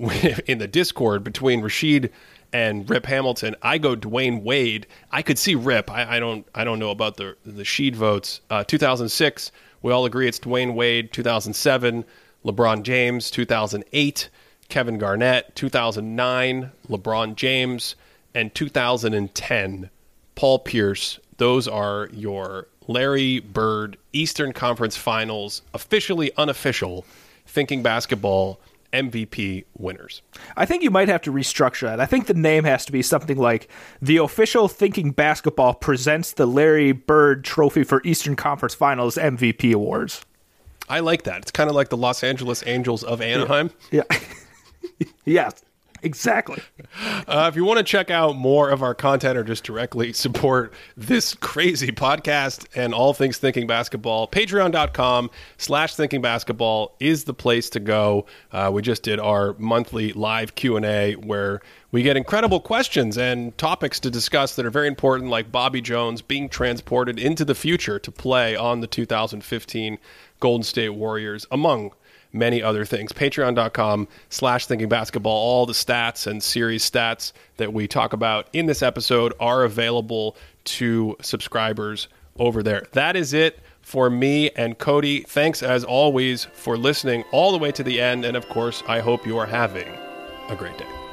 in the Discord between Rashid and Rip Hamilton. I go Dwayne Wade. I could see Rip. I, I don't. I don't know about the the Sheed votes. Uh, two thousand six. We all agree it's Dwayne Wade. two thousand seven. LeBron James. two thousand eight. Kevin Garnett. two thousand nine. LeBron James. And two thousand ten. Paul Pierce. Those are your Larry Bird Eastern Conference Finals, officially unofficial, Thinking Basketball M V P winners. I think you might have to restructure that. I think the name has to be something like the official Thinking Basketball presents the Larry Bird Trophy for Eastern Conference Finals M V P Awards. I like that. It's kind of like the Los Angeles Angels of Anaheim. Yeah. yeah. Yes. Exactly. Uh, if you want to check out more of our content or just directly support this crazy podcast and all things Thinking Basketball, patreon.com slash Thinking Basketball is the place to go. Uh, we just did our monthly live Q and A where we get incredible questions and topics to discuss that are very important, like Bobby Jones being transported into the future to play on the two thousand fifteen Golden State Warriors, among many other things. Patreon.com slash Thinking Basketball. All the stats and series stats that we talk about in this episode are available to subscribers over there. That is it for me and Cody. Thanks, as always, for listening all the way to the end. And, of course, I hope you are having a great day.